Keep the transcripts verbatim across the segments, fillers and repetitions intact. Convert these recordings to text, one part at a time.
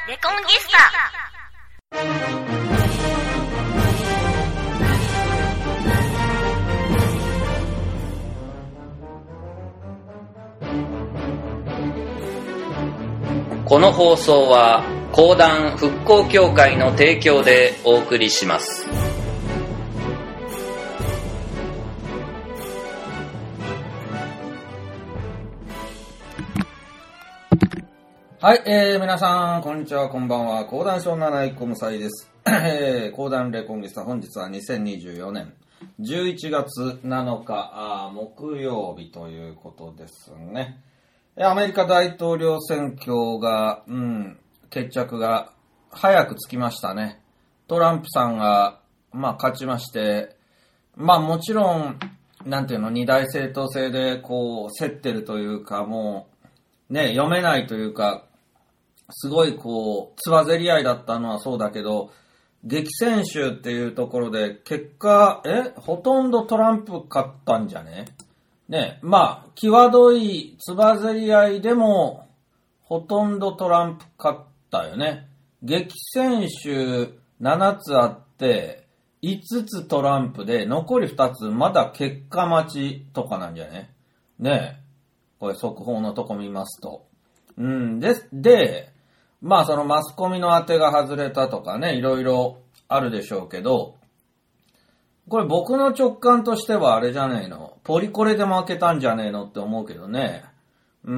レコンギスタ。 この放送は講談復興協会の提供でお送りします。 はい、えー、皆さんこんにちは、こんばんは。講談師女内小無才です。えー、講談レコンギスタ、本日はにせんにじゅうよねんじゅういちがつなのかあ木曜日ということですね。アメリカ大統領選挙が、うん、決着が早くつきましたね。トランプさんが、まあ、勝ちまして、まあ、もちろん、なんていうの、二大政党制で、こう、競ってるというか、もう、ね、読めないというか、すごい、こう、つばぜり合いだったのはそうだけど、激戦州っていうところで、結果、え、ほとんどトランプ勝ったんじゃね？ね、まあ、際どいつばぜり合いでも、ほとんどトランプ勝ったよね。激戦州ななつあって、いつつトランプで、残りふたつまだ結果待ちとかなんじゃね。ね、これ速報のとこ見ますと。うん、で、で、まあそのマスコミの当てが外れたとかね、いろいろあるでしょうけど、これ僕の直感としてはあれじゃねえの。ポリコレで負けたんじゃねえのって思うけどね。うん。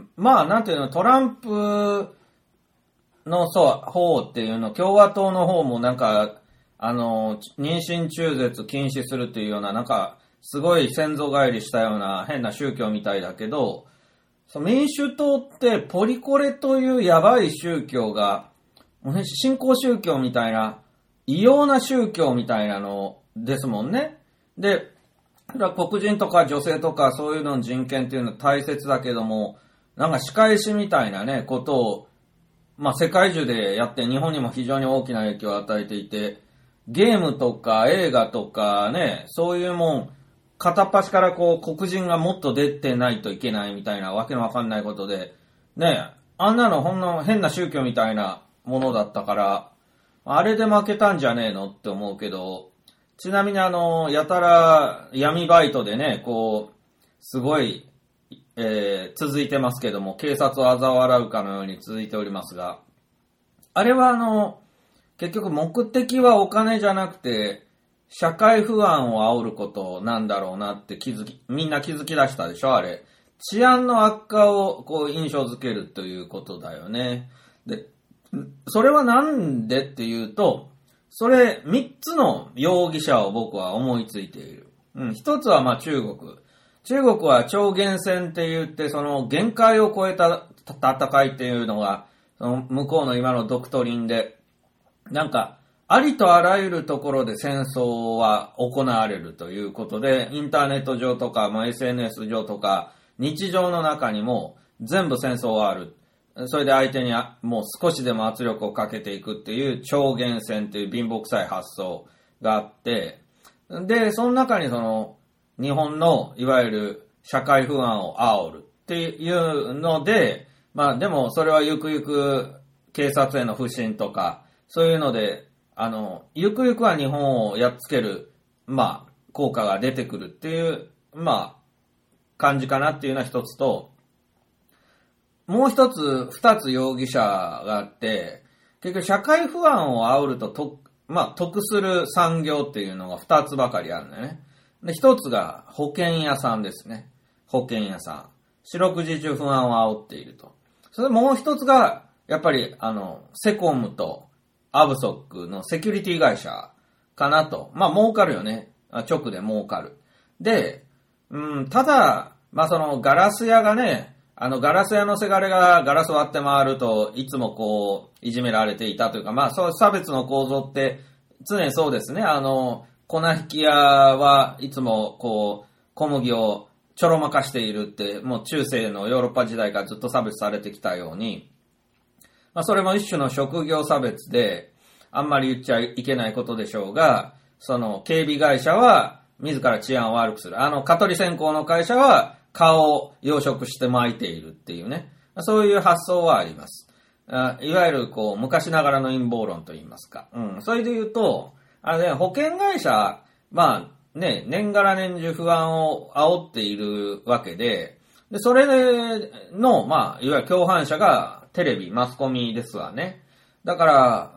まあなんていうの、トランプのそう、方っていうの、共和党の方もなんか、あの、妊娠中絶禁止するっていうような、なんか、すごい先祖返りしたような変な宗教みたいだけど、民主党ってポリコレというやばい宗教が、新興宗教みたいな、異様な宗教みたいなのですもんね。で、黒人とか女性とかそういうのの人権っていうのは大切だけども、なんか仕返しみたいなね、ことを、まあ世界中でやって日本にも非常に大きな影響を与えていて、ゲームとか映画とかね、そういうもん、片っ端からこう黒人がもっと出てないといけないみたいなわけのわかんないことで、ね、あんなのほんの変な宗教みたいなものだったから、あれで負けたんじゃねえのって思うけど、ちなみにあの、やたら闇バイトでね、こう、すごい、えー、続いてますけども、警察を嘲笑うかのように続いておりますが、あれはあの、結局目的はお金じゃなくて、社会不安を煽ることなんだろうなって気づき、みんな気づき出したでしょ、あれ。治安の悪化をこう印象づけるということだよね。で、それはなんでっていうと、それ三つの容疑者を僕は思いついている。うん、一つはまあ中国。中国は超限戦って言って、その限界を超えた戦いっていうのが、その向こうの今のドクトリンで、なんか、ありとあらゆるところで戦争は行われるということで、インターネット上とか、まあ、エスエヌエス 上とか、日常の中にも全部戦争はある。それで相手にもう少しでも圧力をかけていくっていう超限戦っていう貧乏臭い発想があって、で、その中にその日本のいわゆる社会不安を煽るっていうので、まあでもそれはゆくゆく警察への不信とか、そういうので、あの、ゆくゆくは日本をやっつける、まあ、効果が出てくるっていう、まあ、感じかなっていうのは一つと、もう一つ、二つ容疑者があって、結局社会不安を煽るとと、まあ、得する産業っていうのが二つばかりあるんだよね。で、一つが保険屋さんですね。保険屋さん。四六時中不安を煽っていると。それもう一つが、やっぱり、あの、セコムとアブソックのセキュリティ会社かなと。まあ、儲かるよね。直で儲かる。で、うん、ただ、まあ、そのガラス屋がね、あのガラス屋のせがれがガラス割って回るといつもこういじめられていたというか、まあそう差別の構造って常にそうですね。あの粉引き屋はいつもこう小麦をちょろまかしているって、もう中世のヨーロッパ時代からずっと差別されてきたように、まあそれも一種の職業差別であんまり言っちゃいけないことでしょうが、その警備会社は自ら治安を悪くする。あの蚊取り線香の会社は蚊を養殖して撒いているっていうね。そういう発想はあります。 あいわゆるこう、昔ながらの陰謀論と言いますか。うん。それで言うと、あのね、保険会社、まあね、年がら年中不安を煽っているわけで、で、それの、まあ、いわゆる共犯者がテレビ、マスコミですわね。だから、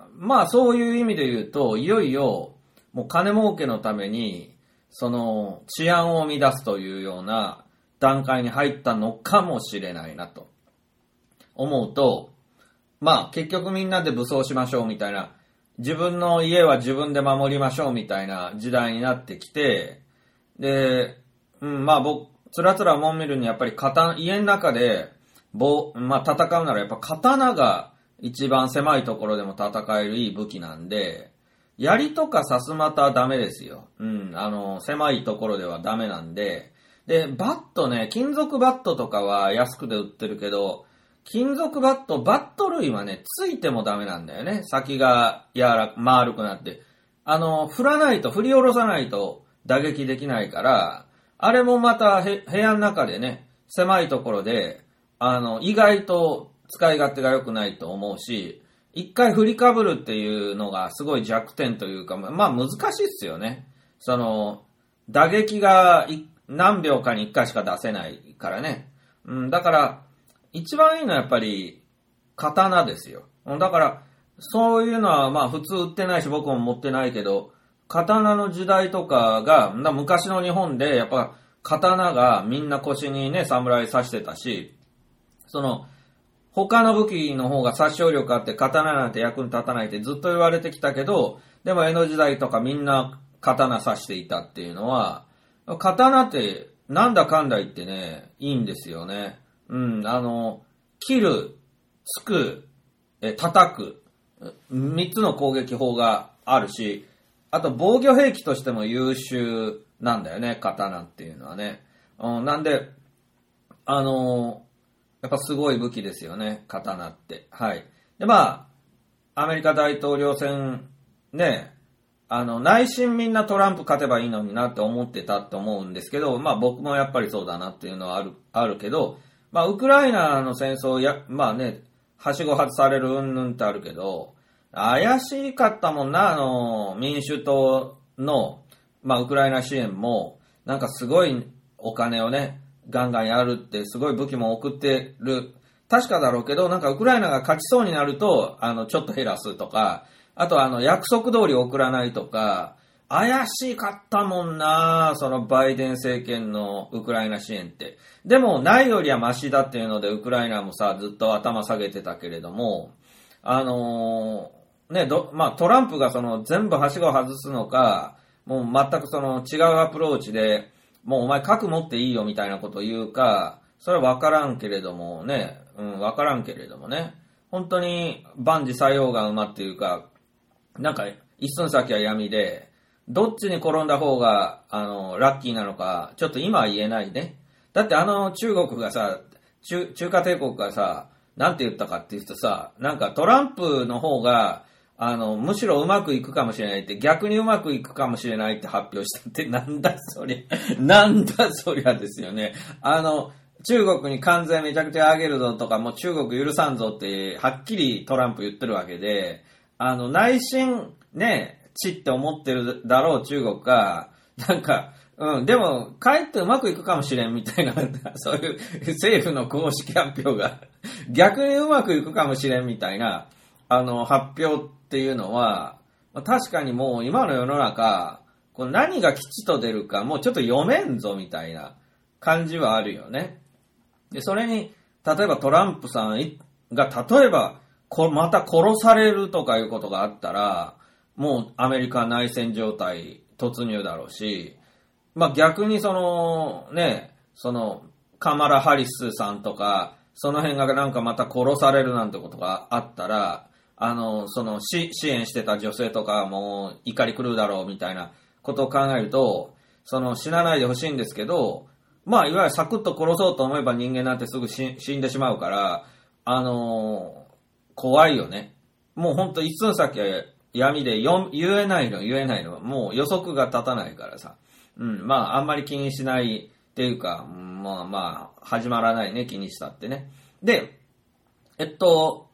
まあそういう意味で言うと、いよいよ、もう金儲けのために、その治安を乱すというような段階に入ったのかもしれないなと思うと、まあ結局みんなで武装しましょうみたいな、自分の家は自分で守りましょうみたいな時代になってきて、で、うん、まあ僕、つらつらもん見るにやっぱり刀、家の中で、ぼ、まあ戦うならやっぱ刀が一番狭いところでも戦えるいい武器なんで、槍とかさすまたはダメですよ。うん、あの、狭いところではダメなんで、で、バットね、金属バットとかは安くで売ってるけど、金属バット、バット類はね、ついてもダメなんだよね。先が柔らか、丸くなって。あの、振らないと、振り下ろさないと打撃できないから、あれもまた部屋の中でね、狭いところで、あの、意外と使い勝手が良くないと思うし、一回振りかぶるっていうのがすごい弱点というか、まあ難しいっすよね。その、打撃が何秒かに一回しか出せないからね。うん、だから、一番いいのはやっぱり、刀ですよ。だから、そういうのはまあ普通売ってないし僕も持ってないけど、刀の時代とかが、昔の日本でやっぱ刀がみんな腰にね、侍刺してたし、その、他の武器の方が殺傷力あって刀なんて役に立たないってずっと言われてきたけど、でも江戸時代とかみんな刀刺していたっていうのは、刀ってなんだかんだ言ってね、いいんですよね。うん、あの、切る、突く、え、叩く、三つの攻撃法があるし、あと防御兵器としても優秀なんだよね、刀っていうのはね。うん、なんで、あの、やっぱすごい武器ですよね、刀って。はい。で、まあ、アメリカ大統領選、ね、あの、内心みんなトランプ勝てばいいのになって思ってたと思うんですけど、まあ僕もやっぱりそうだなっていうのはある、あるけど、まあウクライナの戦争や、まあね、はしご外されるうんぬんってあるけど、怪しかったもんな、あの、民主党の、まあウクライナ支援も、なんかすごいお金をね、ガンガンやるってすごい武器も送ってる。確かだろうけど、なんかウクライナが勝ちそうになると、あの、ちょっと減らすとか、あとあの、約束通り送らないとか、怪しかったもんな、そのバイデン政権のウクライナ支援って。でも、ないよりはマシだっていうので、ウクライナもさ、ずっと頭下げてたけれども、あのー、ね、ど、まあ、トランプがその、全部はしごを外すのか、もう全くその、違うアプローチで、もうお前核持っていいよみたいなことを言うか、それは分からんけれどもね、うん、分からんけれどもね、本当に万事採用が馬っていうか、なんか一寸先は闇で、どっちに転んだ方が、あの、ラッキーなのか、ちょっと今は言えないね。だってあの中国がさ、中、中華帝国がさ、なんて言ったかって言うとさ、なんかトランプの方が、あの、むしろうまくいくかもしれないって、逆にうまくいくかもしれないって発表したって、なんだそりゃ、なんだそりゃですよね。あの、中国に関税めちゃくちゃ上げるぞとか、もう中国許さんぞって、はっきりトランプ言ってるわけで、あの、内心、ね、ちって思ってるだろう中国が、なんか、うん、でも、かえってうまくいくかもしれんみたいな、そういう政府の公式発表が、逆にうまくいくかもしれんみたいな、あの、発表っていうのは、確かにもう今の世の中、こう何が吉と出るか、もうちょっと読めんぞみたいな感じはあるよね。で、それに、例えばトランプさんが、例えば、こまた殺されるとかいうことがあったら、もうアメリカ内戦状態突入だろうし、まあ逆にその、ね、その、カマラ・ハリスさんとか、その辺がなんかまた殺されるなんてことがあったら、あの、その、支援してた女性とかも怒り狂うだろうみたいなことを考えると、その、死なないでほしいんですけど、まあ、いわゆるサクッと殺そうと思えば人間なんてすぐ死んでしまうから、あのー、怖いよね。もうほんと一寸先は闇で言えないの、言えないの。もう予測が立たないからさ。うん、まあ、あんまり気にしないっていうか、まあまあ、始まらないね、気にしたってね。で、えっと、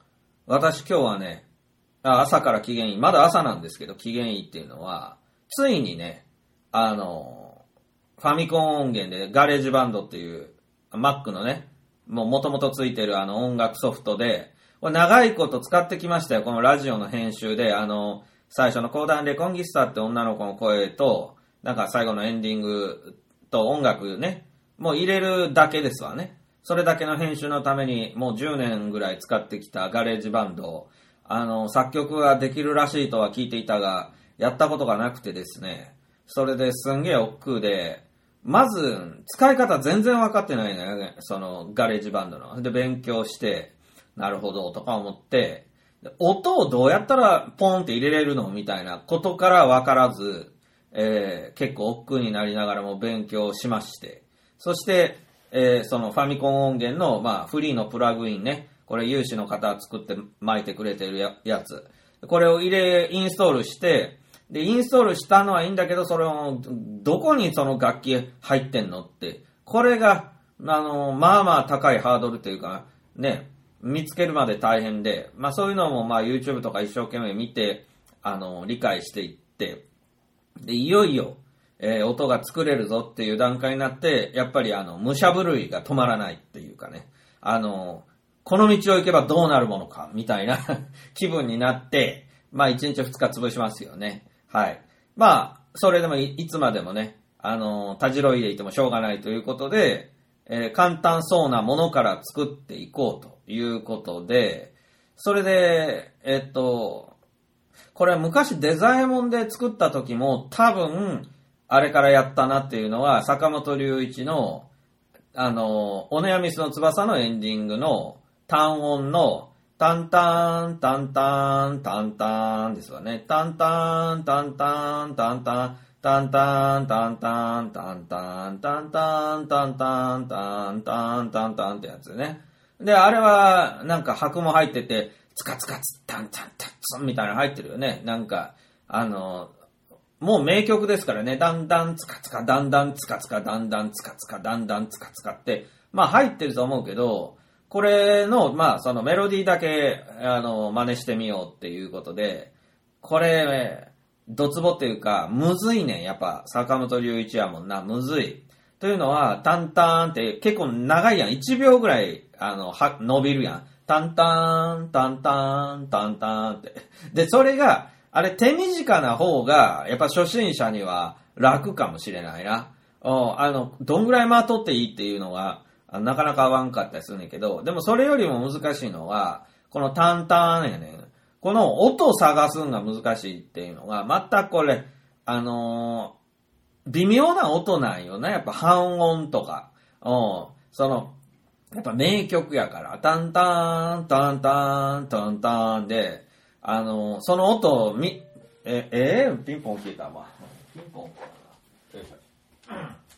私今日はね、朝から機嫌いい。まだ朝なんですけど、機嫌いいっていうのは、ついにね、あの、ファミコン音源でガレージバンドっていう、Mac のね、もう元々ついてるあの音楽ソフトで、これ長いこと使ってきましたよ。このラジオの編集で、あの、最初の講談レコンギスタって女の子の声と、なんか最後のエンディングと音楽ね、もう入れるだけですわね。それだけの編集のためにもうじゅうねんぐらい使ってきたガレージバンドを、あの、作曲ができるらしいとは聞いていたが、やったことがなくてですね、それですんげえ億劫で、まず、使い方全然分かってないね、そのガレージバンドの。で、勉強して、なるほど、とか思って、音をどうやったらポンって入れれるのみたいなことから分からず、えー、結構億劫になりながらも勉強しまして、そして、えー、そのファミコン音源の、まあ、フリーのプラグインね、これ有志の方作って巻いてくれてる や, やつ。これを入れ、インストールして、で、インストールしたのはいいんだけど、それを、どこにその楽器入ってんのって、これが、あの、まあまあ高いハードルというか、ね、見つけるまで大変で、まあそういうのもまあ YouTube とか一生懸命見て、あの、理解していって、で、いよいよ、えー、音が作れるぞっていう段階になって、やっぱりあの、武者震いが止まらないっていうかね、あの、この道を行けばどうなるものか、みたいな気分になって、まあいちにちふつか潰しますよね。はい。まあ、それでも い, いつまでもね、あの、たじろいでいてもしょうがないということで、えー、簡単そうなものから作っていこうということで、それで、えっと、これは昔デザイモンで作った時も多分、あれからやったなっていうのは、坂本龍一の、あの、オネアミスの翼のエンディングの単音の、タンタン、タンタン、タンタンですわね。タンタン、タンタン、タンタン、タンタン、タンタン、タンタン、タンタン、タンタン、タンタン、タンタンってやつね。で、あれは、なんか拍も入ってて、ツカツカツ、タンタン、タンツンみたいなの入ってるよね。なんか、あの、もう名曲ですからね。だんだんツカツカ、だんだんツカツカ、だんだんツカツカ、だんだんツカツカって、まあ入ってると思うけど、これの、まあ、そのメロディーだけ、あの、真似してみようっていうことで、これ、ドツボっていうか、むずいねん。やっぱ、坂本龍一やもんな、むずい。というのは、タンタンって結構長いやん。いちびょうぐらい、あの、は、伸びるやん。タンタン、タンタン、タンタンって。で、それが、あれ手短な方が、やっぱ初心者には楽かもしれないな。あの、どんぐらい回っとっていいっていうのが、なかなか合わんかったりするんだけど、でもそれよりも難しいのは、このタンタンやねん。この音を探すのが難しいっていうのが、全くこれ、あのー、微妙な音なんよね。やっぱ半音とか。うん。その、やっぱ名曲やから、タンタン、タンタン、タンタンで、あのー、その音をみ、え、えー、ピンポン消えたわ。ピンポンかな。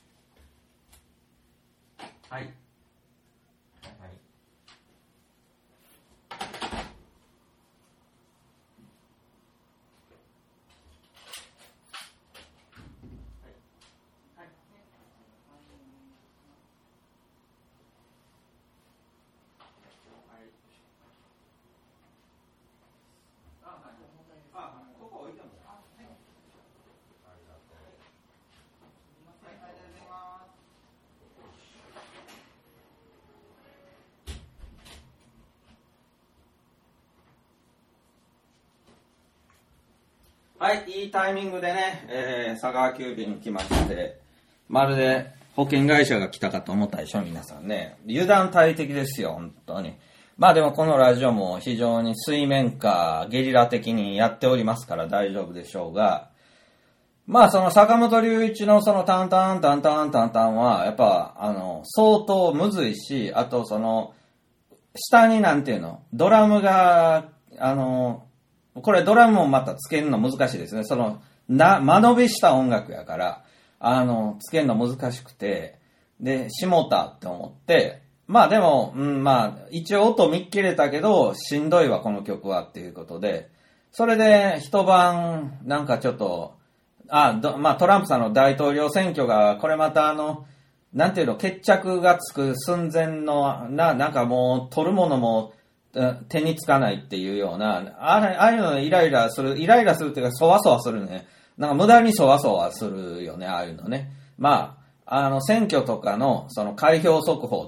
はい。はい、いいタイミングでね、えー、佐川急便来まして、まるで保険会社が来たかと思ったでしょ、皆さんね。油断大敵ですよ、本当に。まあでもこのラジオも非常に水面下、ゲリラ的にやっておりますから大丈夫でしょうが、まあその坂本龍一のそのタンタンタンタンタンタンは、やっぱ、あの、相当むずいし、あとその、下になんていうの、ドラムが、あの、これドラムもまたつけるの難しいですね。その、な、間延びした音楽やから、あの、つけるの難しくて、で、しもたって思って、まあでも、うん、まあ、一応音見っ切れたけど、しんどいわ、この曲はっていうことで、それで一晩、なんかちょっと、あ、どまあトランプさんの大統領選挙が、これまたあの、なんていうの、決着がつく寸前の、な、なんかもう、取るものも、 手につかないっていうような、あれ、ああいうのイライラする、イライラするっていうか、そわそわするね。なんか無駄にそわそわするよね、ああいうのね。まあ、あの、選挙とかの、その開票速報って、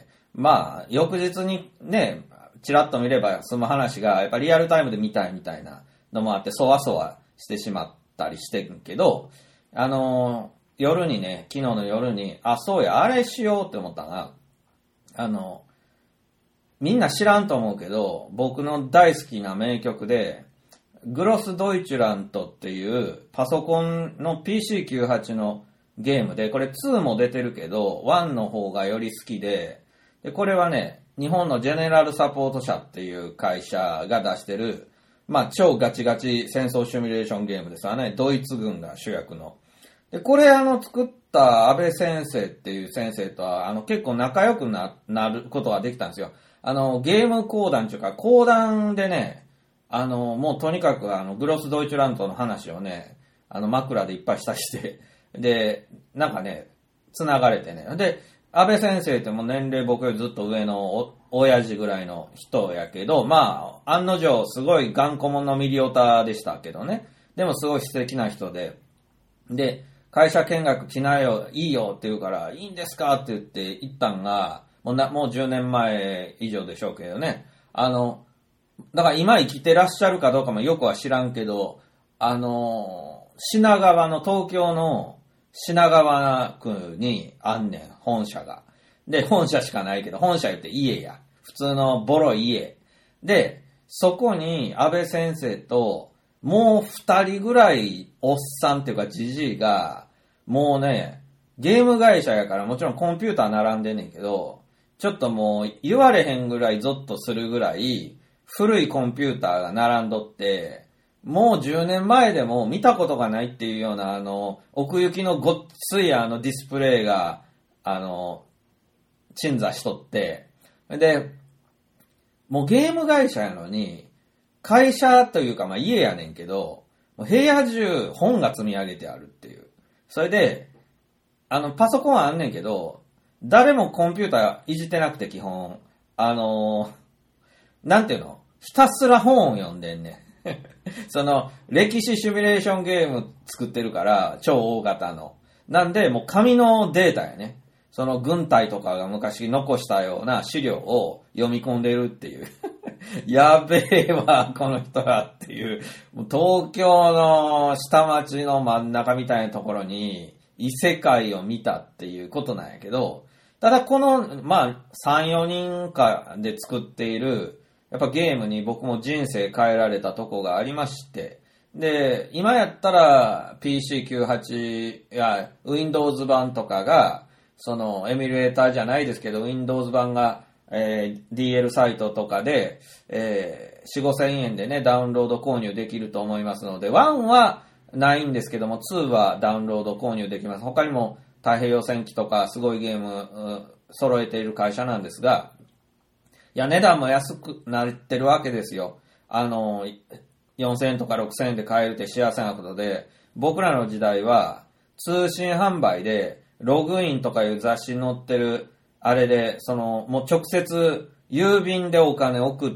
まあ、翌日にね、チラッと見れば済む話が、やっぱリアルタイムで見たいみたいなのもあって、そわそわしてしまったりしてるけど、あの、夜にね、昨日の夜に、あ、そうや、あれしようって思ったのが、あの、みんな知らんと思うけど、僕の大好きな名曲で、グロスドイツラントっていうパソコンの ピーシーきゅうじゅうはち のゲームで、これツーも出てるけど、ワンの方がより好きで、で、これはね、日本のジェネラルサポート社っていう会社が出してる、まあ超ガチガチ戦争シミュレーションゲームですわね。ドイツ軍が主役の。で、これあの作った安倍先生っていう先生とは、あの結構仲良く な, なることができたんですよ。あの、ゲーム講談というか、講談でね、あの、もうとにかくあの、グロスドイツラントの話をね、あの、枕でいっぱいしたりして、で、なんかね、繋がれてね。で、安倍先生ってもう年齢僕よりずっと上のお、親父ぐらいの人やけど、まあ、案の定すごい頑固者のミリオタでしたけどね。でもすごい素敵な人で、で、会社見学来なよ、いいよって言うから、いいんですかって言って行ったんが、もうな、もうじゅうねんまえ以上でしょうけどね。あの、だから今生きてらっしゃるかどうかもよくは知らんけど、あの、品川の、東京の品川区にあんねん、本社が。で、本社しかないけど、本社言って家や。普通のボロい家。で、そこに安倍先生と、もう二人ぐらいおっさんっていうかじじいが、もうね、ゲーム会社やからもちろんコンピューター並んでんねんけど、ちょっともう言われへんぐらいゾッとするぐらい古いコンピューターが並んどって、もうじゅうねんまえでも見たことがないっていうようなあの、奥行きのごっついあのディスプレイが、あの、鎮座しとって、で、もうゲーム会社やのに、会社というかまあ家やねんけど、部屋中本が積み上げてあるっていう。それで、あの、パソコンはあんねんけど、誰もコンピューターいじってなくて基本、あのー、なんていうの？ひたすら本を読んでんねん。その、歴史シミュレーションゲーム作ってるから、超大型の。なんで、もう紙のデータやね。その軍隊とかが昔残したような資料を読み込んでるっていう。やべえわ、この人はっていう。もう東京の下町の真ん中みたいなところに異世界を見たっていうことなんやけど、ただこの、まあ、さん、よにんかで作っている、やっぱゲームに僕も人生変えられたとこがありまして、で、今やったら ピーシーきゅうじゅうはち や Windows 版とかが、そのエミュレーターじゃないですけど、Windows 版が、えー、ディーエル サイトとかで、えー、よん、ごせんえんでね、ダウンロード購入できると思いますので、ワンはないんですけども、ツーはダウンロード購入できます。他にも太平洋戦記とかすごいゲーム揃えている会社なんですが、いや、値段も安くなってるわけですよ。あの、よんせんえんとかろくせんえんで買えるって幸せなことで、僕らの時代は通信販売でログインとかいう雑誌に載ってるあれで、その、もう直接郵便でお金送って、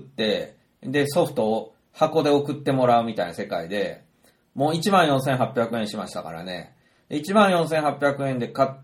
で、ソフトを箱で送ってもらうみたいな世界で、もういちまんよんせんはっぴゃくえんしましたからね。いちまんよんせんはっぴゃくえんで買った、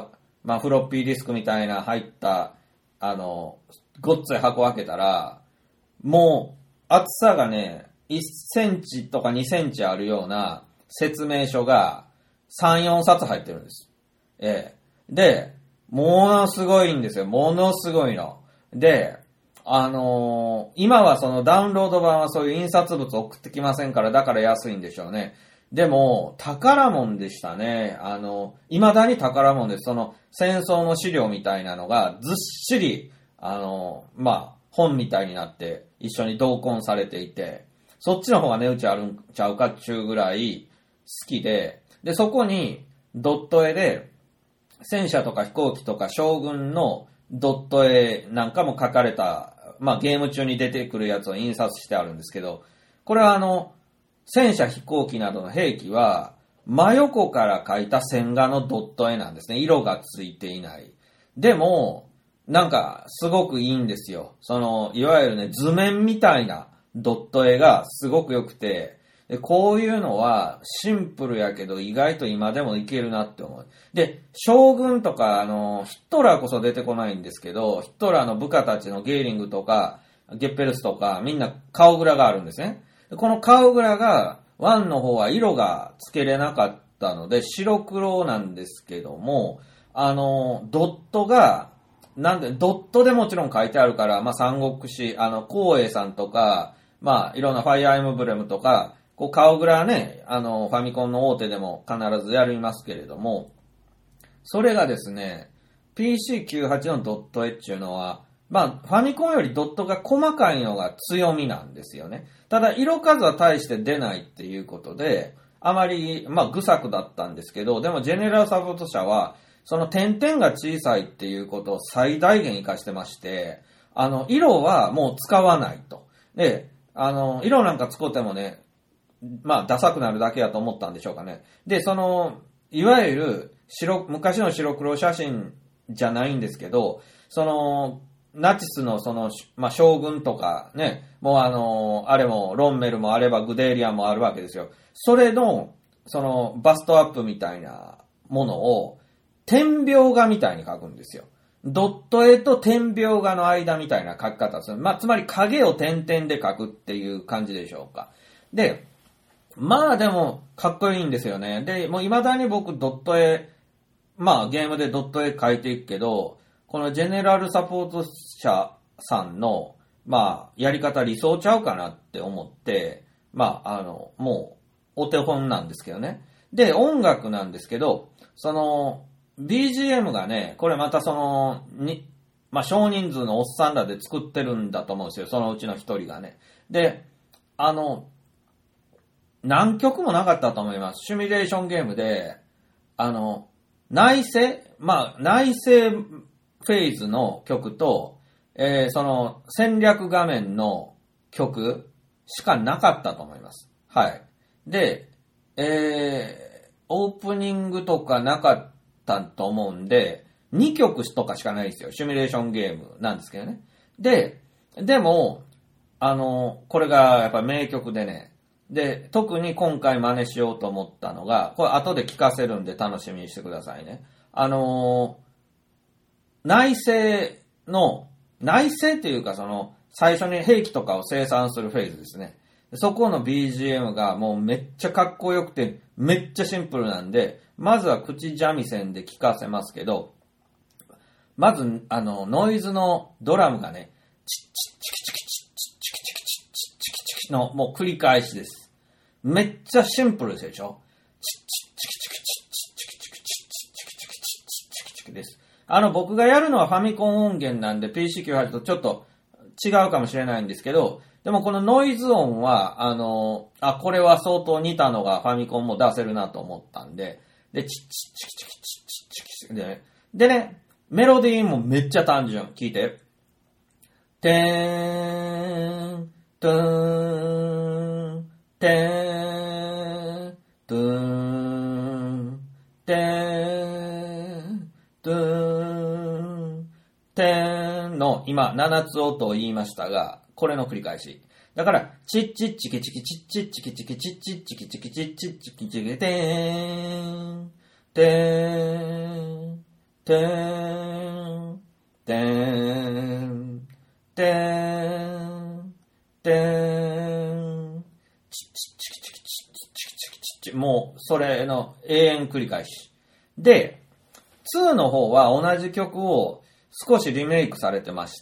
まあ、フロッピーディスクみたいな入った、あの、ごっつい箱開けたら、もう厚さがね、いっセンチとかにセンチあるような説明書がさん、よんさつ入ってるんです。ええ。で、ものすごいんですよ。ものすごいの。で、あのー、今はそのダウンロード版はそういう印刷物送ってきませんから、だから安いんでしょうね。でも、宝物でしたね。あの、未だに宝物です。その戦争の資料みたいなのがずっしり、あの、まあ、本みたいになって一緒に同梱されていて、そっちの方が値打ちあるんちゃうかっちゅうぐらい好きで、で、そこにドット絵で戦車とか飛行機とか将軍のドット絵なんかも書かれた、まあゲーム中に出てくるやつを印刷してあるんですけど、これはあの、戦車飛行機などの兵器は真横から描いた線画のドット絵なんですね。色がついていない。でも、 なんか、すごくいいんですよ。その、いわゆるね、図面みたいなドット絵がすごく良くて、でこういうのはシンプルやけど意外と今でもいけるなって思う。で、将軍とか、あの、ヒトラーこそ出てこないんですけど、ヒトラーの部下たちのゲーリングとか、ゲッペルスとか、みんな顔グラがあるんですね。でこの顔グラが、ワンの方は色がつけれなかったので、白黒なんですけども、あの、ドットが、なんで、ドットでもちろん書いてあるから、まあ、三国志、あの、光栄さんとか、まあ、いろんなファイアーエムブレムとか、こう、顔グラね、あの、ファミコンの大手でも必ずやりますけれども、それがですね、ピーシーきゅうじゅうはち のドット絵っていうのは、まあ、ファミコンよりドットが細かいのが強みなんですよね。ただ、色数は大して出ないっていうことで、あまり、まあ、愚作だったんですけど、でも、ジェネラルサポート社は、その点々が小さいっていうことを最大限活かしてまして、あの、色はもう使わないと。で、あの、色なんか使ってもね、まあ、ダサくなるだけやと思ったんでしょうかね。で、その、いわゆる、白、昔の白黒写真じゃないんですけど、その、ナチスのその、まあ、将軍とかね、もうあの、あれも、ロンメルもあれば、グデーリアンもあるわけですよ。それの、その、バストアップみたいなものを、点描画みたいに描くんですよ。ドット絵と点描画の間みたいな描き方です。まあ、つまり影を点々で描くっていう感じでしょうか。で、まあでも、かっこいいんですよね。で、もう未だに僕ドット絵、まあゲームでドット絵描いていくけど、このジェネラルサポート社さんの、まあ、やり方理想ちゃうかなって思って、まあ、あの、もう、お手本なんですけどね。で、音楽なんですけど、その、ビージーエム がね、これまたその、に、まあ、少人数のおっさんらで作ってるんだと思うんですよ。そのうちの一人がね。で、あの、何曲もなかったと思います。シミュレーションゲームで、あの、内政、まあ、内政フェーズの曲と、えー、その戦略画面の曲しかなかったと思います。はい。で、えー、オープニングとかなかったと思うんで、にきょくとかしかないですよ。シミュレーションゲームなんですけどね。で、でも、あの、これがやっぱ名曲でね、で、特に今回真似しようと思ったのが、これ後で聞かせるんで楽しみにしてくださいね。あのー、内政の、内政っていうかその、最初に兵器とかを生産するフェーズですね。そこの ビージーエム がもうめっちゃかっこよくて、めっちゃシンプルなんで、まずは口三味線で聞かせますけど、まず、あの、ノイズのドラムがね、チッチッチキチキチッチッチキチキチッチッチキチキのもう繰り返しです。めっちゃシンプルでしょ。チッチッチキチキチッチッチキチキチッチッチキチキチッチッチキチキです。あの僕がやるのはファミコン音源なんで ピーシーきゅうじゅうはち とちょっと違うかもしれないんですけど、でもこのノイズ音は、あの、あ、これは相当似たのがファミコンも出せるなと思ったんで、で、チッチッチキチキチッチッチキチキで、でね、メロディーもめっちゃ単純。聞いて。てーん、とーん、てーん、とーん、てーん、とーん、てーんの今ななつ音を言いましたが、これの繰り返し。だから、チッチッチキチキチッチッチキチキチッチッチキチキチッチッチキチキてーん、てーん、てーん、てーん、てーん、てーん、チッチッチキチキチッチキチキチッチ、もうそれの永遠繰り返し。で、ツーの方は同じ曲を少しリメイクされてまして、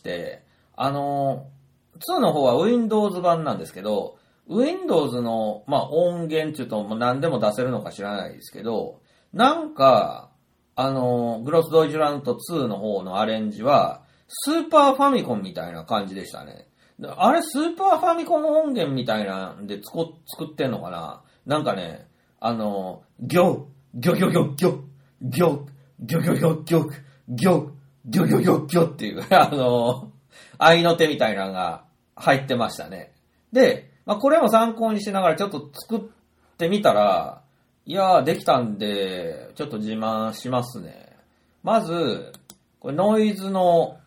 あの、ツーの方は Windows 版なんですけど、Windows の、まあ、音源っていうともう何でも出せるのか知らないですけど、なんか、あの、グロスドイツランドツーの方のアレンジは、スーパーファミコンみたいな感じでしたね。あれ、スーパーファミコン音源みたいなんで作ってんのかな？なんかね、あの、ギョ、ギョギョギョギョ、ギョ、ギョギョギョギョ、ギョ、ギョギョギョギョっていう、あの、愛の手みたいなのが入ってましたね。で、まあ、これも参考にしながらちょっと作ってみたら、いやー、できたんで、ちょっと自慢しますね。まず、これノイズの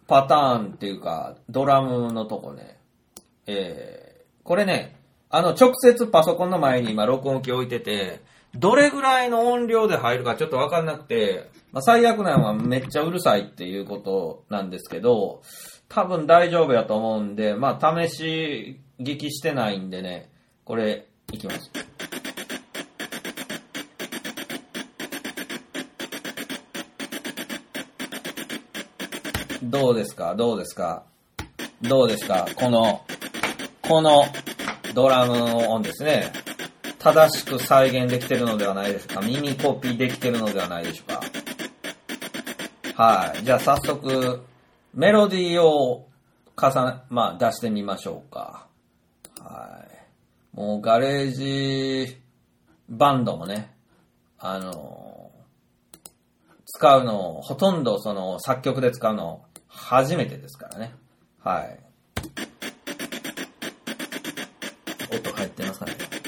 パターンっていうか、ドラムのとこね、えー、これね、あの、直接パソコンの前に今録音機置いてて、どれぐらいの音量で入るかちょっとわかんなくて、まあ、最悪なのはめっちゃうるさいっていうことなんですけど、多分大丈夫やと思うんで、まあ、試し聞きしてないんでね、これ、いきます。どうですかどうですかどうですかこの、このドラムの音ですね。正しく再現できてるのではないですか。耳コピーできてるのではないでしょうか。はい。じゃあ早速、メロディーを重ね、まあ出してみましょうか。はい。もうガレージバンドもね、あの、使うの、ほとんどその作曲で使うの初めてですからね。はい。音入ってますかね。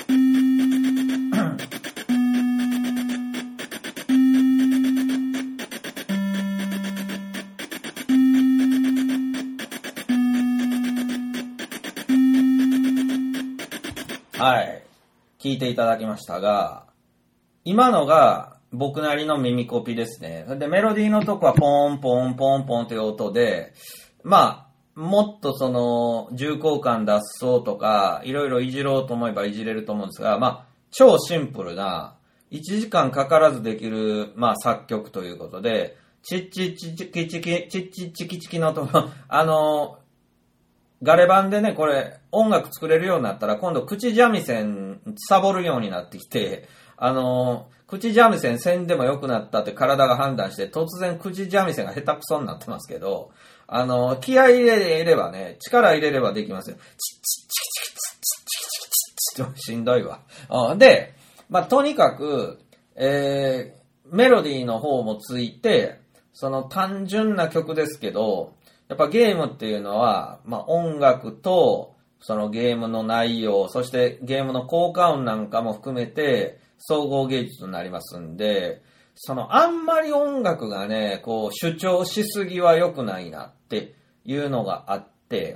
はい。聞いていただきましたが、今のが僕なりの耳コピですね。で、メロディーのとこはポンポンポンポンという音で、まあ、もっとその重厚感出そうとか、いろいろいじろうと思えばいじれると思うんですが、まあ、超シンプルな、いちじかんかからずできる、まあ、作曲ということで、チッチッチチキチキ、チッチッチキチキの音、あの、ガレ版でね、これ、音楽作れるようになったら、今度、口三味線、サボるようになってきて、あの、口三味線せんでも良くなったって体が判断して、突然口三味線が下手くそになってますけど、あの、気合い入れればね、力入れればできますよ。チッチッチキチキチッチキチキチッチキしんどいわ。で、まあ、とにかく、えー、メロディーの方もついて、その単純な曲ですけど、やっぱゲームっていうのは、まあ、音楽と、そのゲームの内容、そしてゲームの効果音なんかも含めて、総合芸術になりますんで、そのあんまり音楽がね、こう主張しすぎは良くないなっていうのがあって、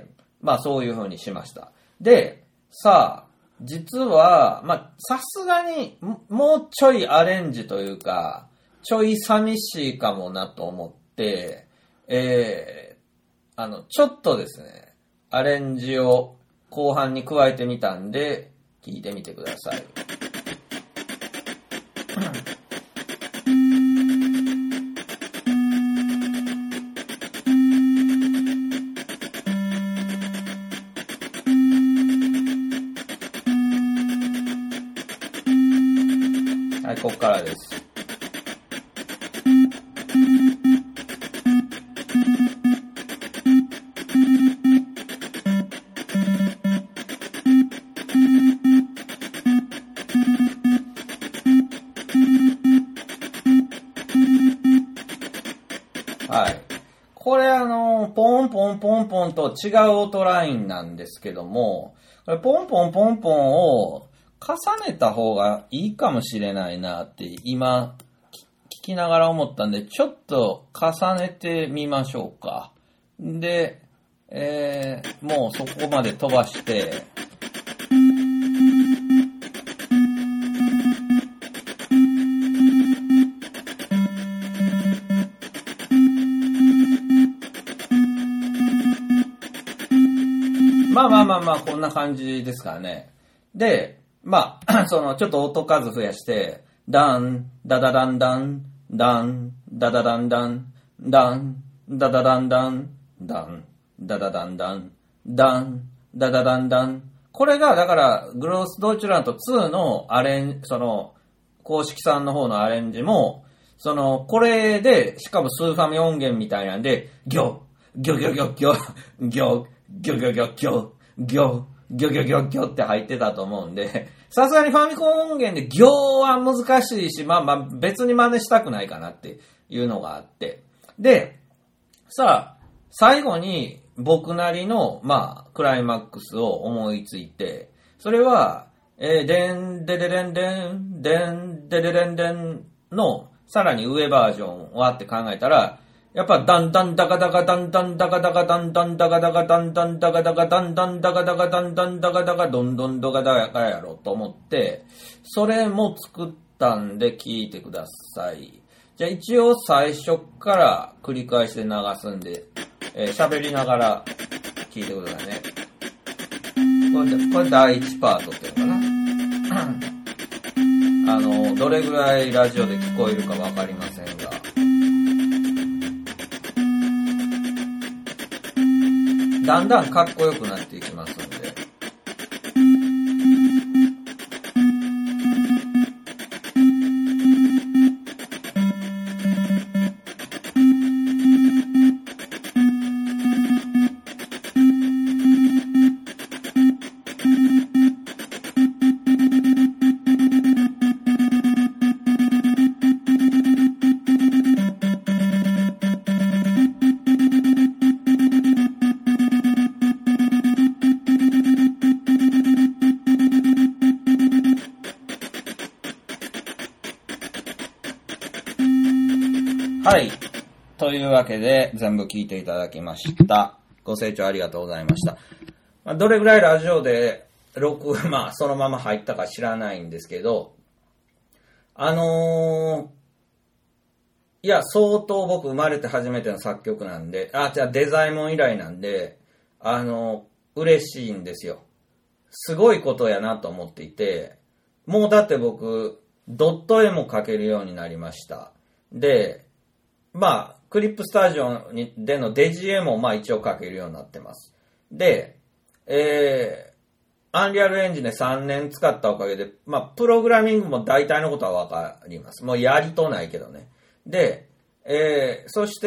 まあそういう風にしました。で、さあ、実は、まあさすがにもうちょいアレンジというか、ちょい寂しいかもなと思って、えー、あの、ちょっとですね、アレンジを後半に加えてみたんで、聞いてみてください。はい、ここからです。はい。これあの、ポンポンポンポンと違う音ラインなんですけども、これポンポンポンポンを重ねた方がいいかもしれないなって今聞きながら思ったんで、ちょっと重ねてみましょうか。で、えー、もうそこまで飛ばして、まあまあまあまあ、こんな感じですからね。で、まあ、その、ちょっと音数増やして、ダン、ダダダンダン、ダン、ダダダンダン、ダン、ダダダンダン、ダン、ダダダンダン、ダン、ダダダンダン。これが、だから、グロース・ドイツラントツーのアレン、その、公式さんの方のアレンジも、その、これで、しかもスーファミ音源みたいなんで、ギョ、ギョギョギョギョ、ギョ、ギョギョギョギョ、ギョ、ギョギョギョギョって入ってたと思うんで、さすがにファミコン音源でギョは難しいし、まあまあ別に真似したくないかなっていうのがあって。で、さあ、最後に僕なりの、まあ、クライマックスを思いついて、それは、えー、でん、でででんでん、でん、でででんでんの、さらに上バージョンはって考えたら、 やっぱだんだんだかだかだんだんだかだかだんだんだかだかだんだんだかだかだんだんだかだかだんだんだかだかどんどんどかだかやろと思って、それも作ったんで聞いてください。じゃあ一応最初から繰り返して流すんで、えー、喋りながら聞いてくださいね。これ、これだいいちパートっていうのかな。あの、どれぐらいラジオで聞こえるかわかりませんが。だんだんかっこよくなっていきますんで。はい。というわけで、全部聞いていただきました。ご清聴ありがとうございました。まあ、どれぐらいラジオで録、まあ、そのまま入ったか知らないんですけど、あのー、いや、相当僕生まれて初めての作曲なんで、あ、じゃあデザイモン以来なんで、あのー、嬉しいんですよ。すごいことやなと思っていて、もうだって僕、ドット絵も描けるようになりました。で、まあ、クリップスタジオにでのデジ絵もまあ一応書けるようになってます。で、えー、アンリアルエンジンでさんねん使ったおかげで、まあ、プログラミングも大体のことはわかります。もうやりとないけどね。で、えー、そして、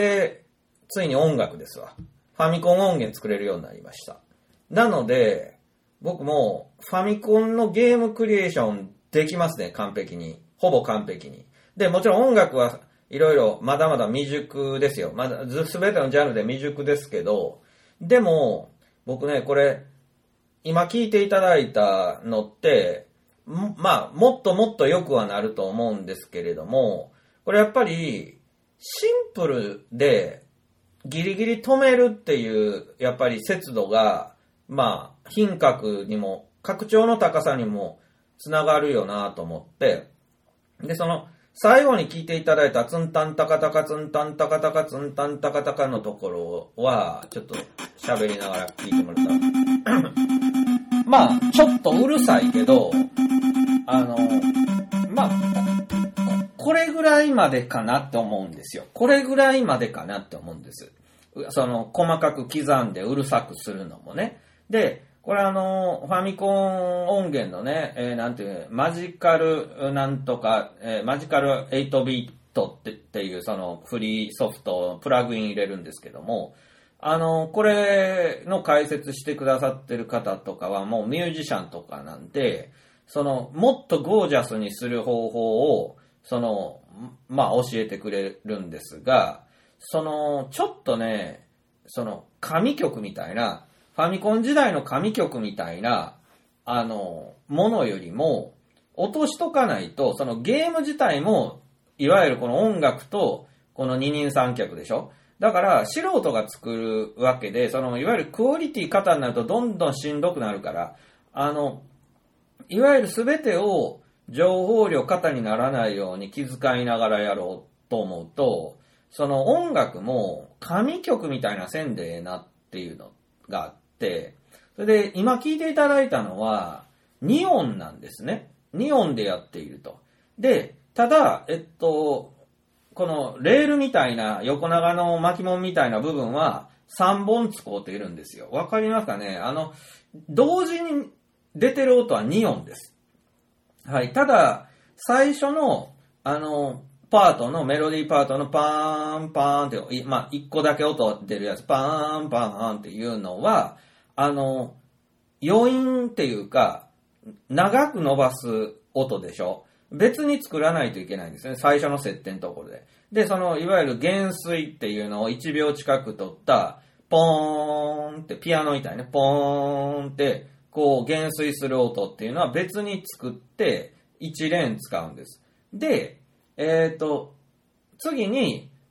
ついに音楽ですわ。ファミコン音源作れるようになりました。なので、僕もファミコンのゲームクリエーションできますね、完璧に。ほぼ完璧に。で、もちろん音楽はいろいろまだまだ未熟ですよ。まだすべてのジャンルで未熟ですけど、でも僕ね、これ今聞いていただいたのってまあもっともっと良くはなると思うんですけれども、これやっぱりシンプルでギリギリ止めるっていうやっぱり節度がまあ品格にも格調の高さにもつながるよなと思って、でその最後に聞いていただいたツンタンタカタカツンタンタカタカツンタンタカタカのところはちょっと喋りながら聞いてもらったらまあちょっとうるさいけど、あのまあこれぐらいまでかなって思うんですよ。これぐらいまでかなって思うんです。その細かく刻んでうるさくするのもね。でこれあの、ファミコン音源のね、えー、なんていう、マジカルなんとか、えー、マジカルエイトビートって、っていうそのフリーソフトをプラグイン入れるんですけども、あの、これの解説してくださってる方とかはもうミュージシャンとかなんで、その、もっとゴージャスにする方法を、その、まあ教えてくれるんですが、その、ちょっとね、その、神曲みたいな、ファミコン時代の神曲みたいな、あの、ものよりも、落としとかないと、そのゲーム自体も、いわゆるこの音楽と、この二人三脚でしょ？だから、素人が作るわけで、その、いわゆるクオリティ型になるとどんどんしんどくなるから、あの、いわゆる全てを情報量型にならないように気遣いながらやろうと思うと、その音楽も神曲みたいなせんでええなっていうのがあって、それで今聞いていただいたのはに音なんですね。に音でやっていると。で、ただ、えっと、このレールみたいな横長の巻物みたいな部分はさんぼん使うているんですよ。わかりますかね？あの、同時に出てる音はに音です。はい。ただ、最初の、あの、パートの、メロディーパートのパーンパーンって、まあ、いっこだけ音出るやつ、パーンパーンっていうのは、あの、余韻っていうか、長く伸ばす音でしょ。別に作らないといけないんですね。最初の設定のところで。で、その、いわゆる減衰っていうのをいちびょう近く取った、ポーンって、ピアノみたいね、ポーンって、こう、減衰する音っていうのは別に作って、いちレーン使うんです。で、えっと、次に、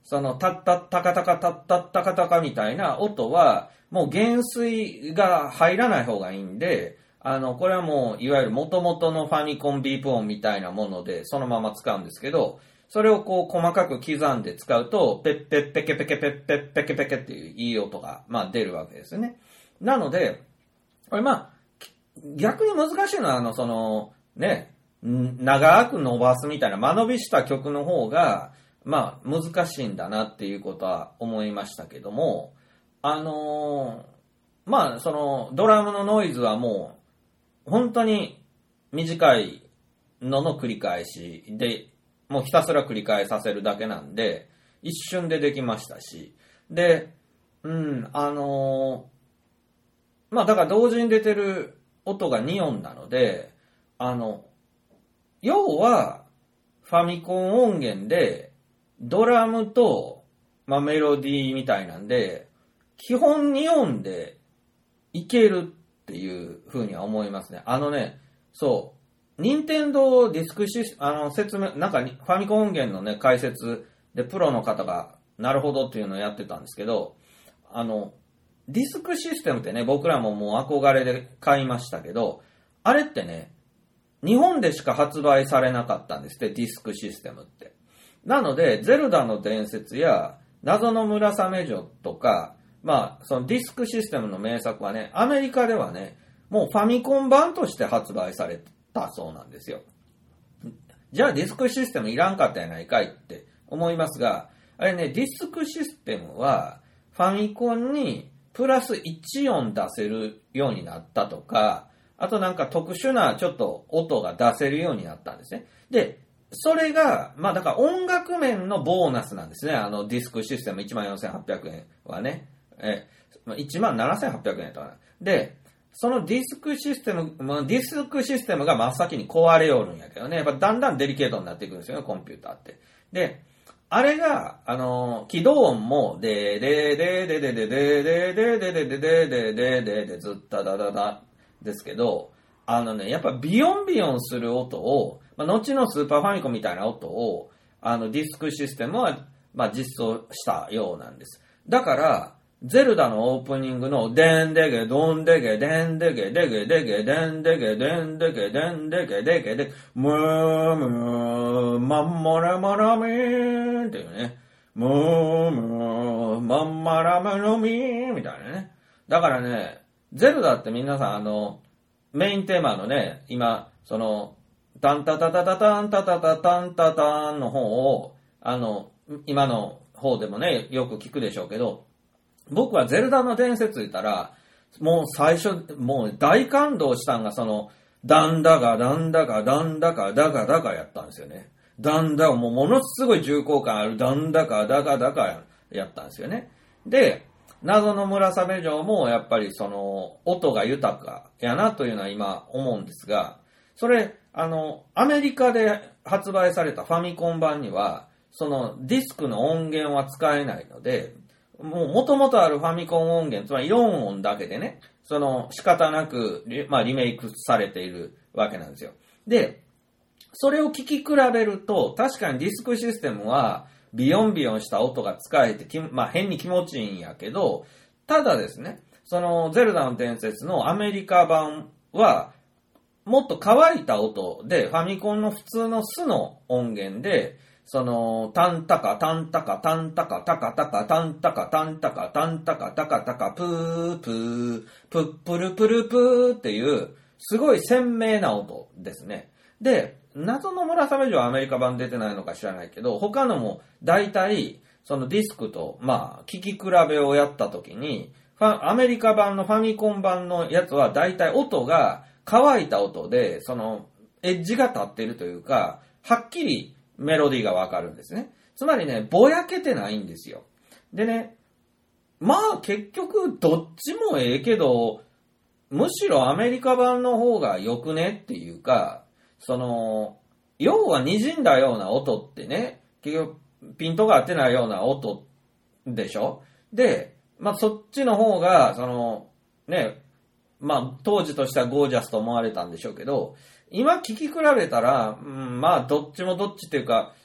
その、タッタッタカタカタッタッタカタカみたいな音は、もう減衰が入らない方がいいんで、あの、これはもう、いわゆる元々のファミコンビープ音みたいなもので、そのまま使うんですけど、それをこう、細かく刻んで使うと、ペッペッペケペケペッペッペケペケっていういい音が、まあ出るわけですよね。なので、これまあ、逆に難しいのは、あの、その、ね、長く伸ばすみたいな間延びした曲の方が、まあ、難しいんだなっていうことは思いましたけども、あのー、まあ、その、ドラムのノイズはもう、本当に短いのの繰り返しで、もうひたすら繰り返させるだけなんで、一瞬でできましたし、で、うん、あのー、まあ、だから同時に出てる音がに音なので、あの、要は、ファミコン音源で、ドラムと、まあ、メロディーみたいなんで、基本に音でいけるっていう風には思いますね。あのね、そう、任天堂ディスクシス、あの、説明、なんかファミコン音源のね、解説でプロの方が、なるほどっていうのをやってたんですけど、あの、ディスクシステムってね、僕らももう憧れで買いましたけど、あれってね、日本でしか発売されなかったんですって、ディスクシステムって。なので、ゼルダの伝説や、謎の村雨女とか、まあ、そのディスクシステムの名作はね、アメリカではね、もうファミコン版として発売されたそうなんですよ。じゃあディスクシステムいらんかったやないかいって思いますが、あれね、ディスクシステムは、ファミコンにプラスいち音出せるようになったとか、あとなんか特殊なちょっと音が出せるようになったんですね。で、それが、まあだから音楽面のボーナスなんですね。あのディスクシステムいちまんよんせんはっぴゃくえんはね。え、いちまんななせんはっぴゃくえんとかな。で、そのディスクシステム、まあ、ディスクシステムが真っ先に壊れよるんやけどね。やっぱだんだんデリケートになっていくんですよね、コンピューターって。で、あれが、あの、起動音も、で、で、で、で、で、で、で、で、で、で、で、で、で、で、で、で、で、ずっただだだですけど、あのね、やっぱビヨンビヨンする音を、まあ、後のスーパーファミコンみたいな音を、あの、ディスクシステムは、まあ、実装したようなんです。だから、ゼルダのオープニングの、でんでげ、どんでげ、でんでげ、でげ、でげ、でんでげ、でんでげ、でんでげ、でげ、で、むーむー、まんまらまらみーっていうね、むーむー、まんまらまらみーみたいなね。だからね、ゼルダって皆さん、あの、メインテーマのね、今、その、タンタタタタタンタタタタンタタンの方を、あの、今の方でもね、よく聞くでしょうけど、僕はゼルダの伝説言ったら、もう最初、もう大感動したんが、その、ダンダガ、ダンダガ、ダンダガ、ダガダガやったんですよね。ダンダガ、もうものすごい重厚感あるダンダガ、ダガダガやったんですよね。で、謎の村雨城もやっぱりその、音が豊かやなというのは今思うんですが、それ、あの、アメリカで発売されたファミコン版には、そのディスクの音源は使えないので、もう元々あるファミコン音源、つまりよん音だけでね、その仕方なく、まあリメイクされているわけなんですよ。で、それを聞き比べると、確かにディスクシステムは、ビヨンビヨンした音が使えて、まあ変に気持ちいいんやけど、ただですね、そのゼルダの伝説のアメリカ版は、もっと乾いた音で、ファミコンの普通の素の音源で、その、タンタカ、タンタカ、タンタカ、タカタカ、タンタカ、タンタカ、タンタカ、タカタカ、プー、プー、プップルプルプーっていう、すごい鮮明な音ですね。で、謎の村雨城はアメリカ版出てないのか知らないけど、他のも大体、そのディスクと、まあ、聞き比べをやったときに、ファ、アメリカ版のファミコン版のやつは大体音が乾いた音で、その、エッジが立っているというか、はっきりメロディーがわかるんですね。つまりね、ぼやけてないんですよ。でね、まあ結局どっちもええけど、むしろアメリカ版の方が良くねっていうか、その、要は滲んだような音ってね、結局ピントが合ってないような音でしょ。で、まあそっちの方が、その、ね、まあ当時としてはゴージャスと思われたんでしょうけど、今聞き比べたら、うん、まあどっちもどっちっていうか、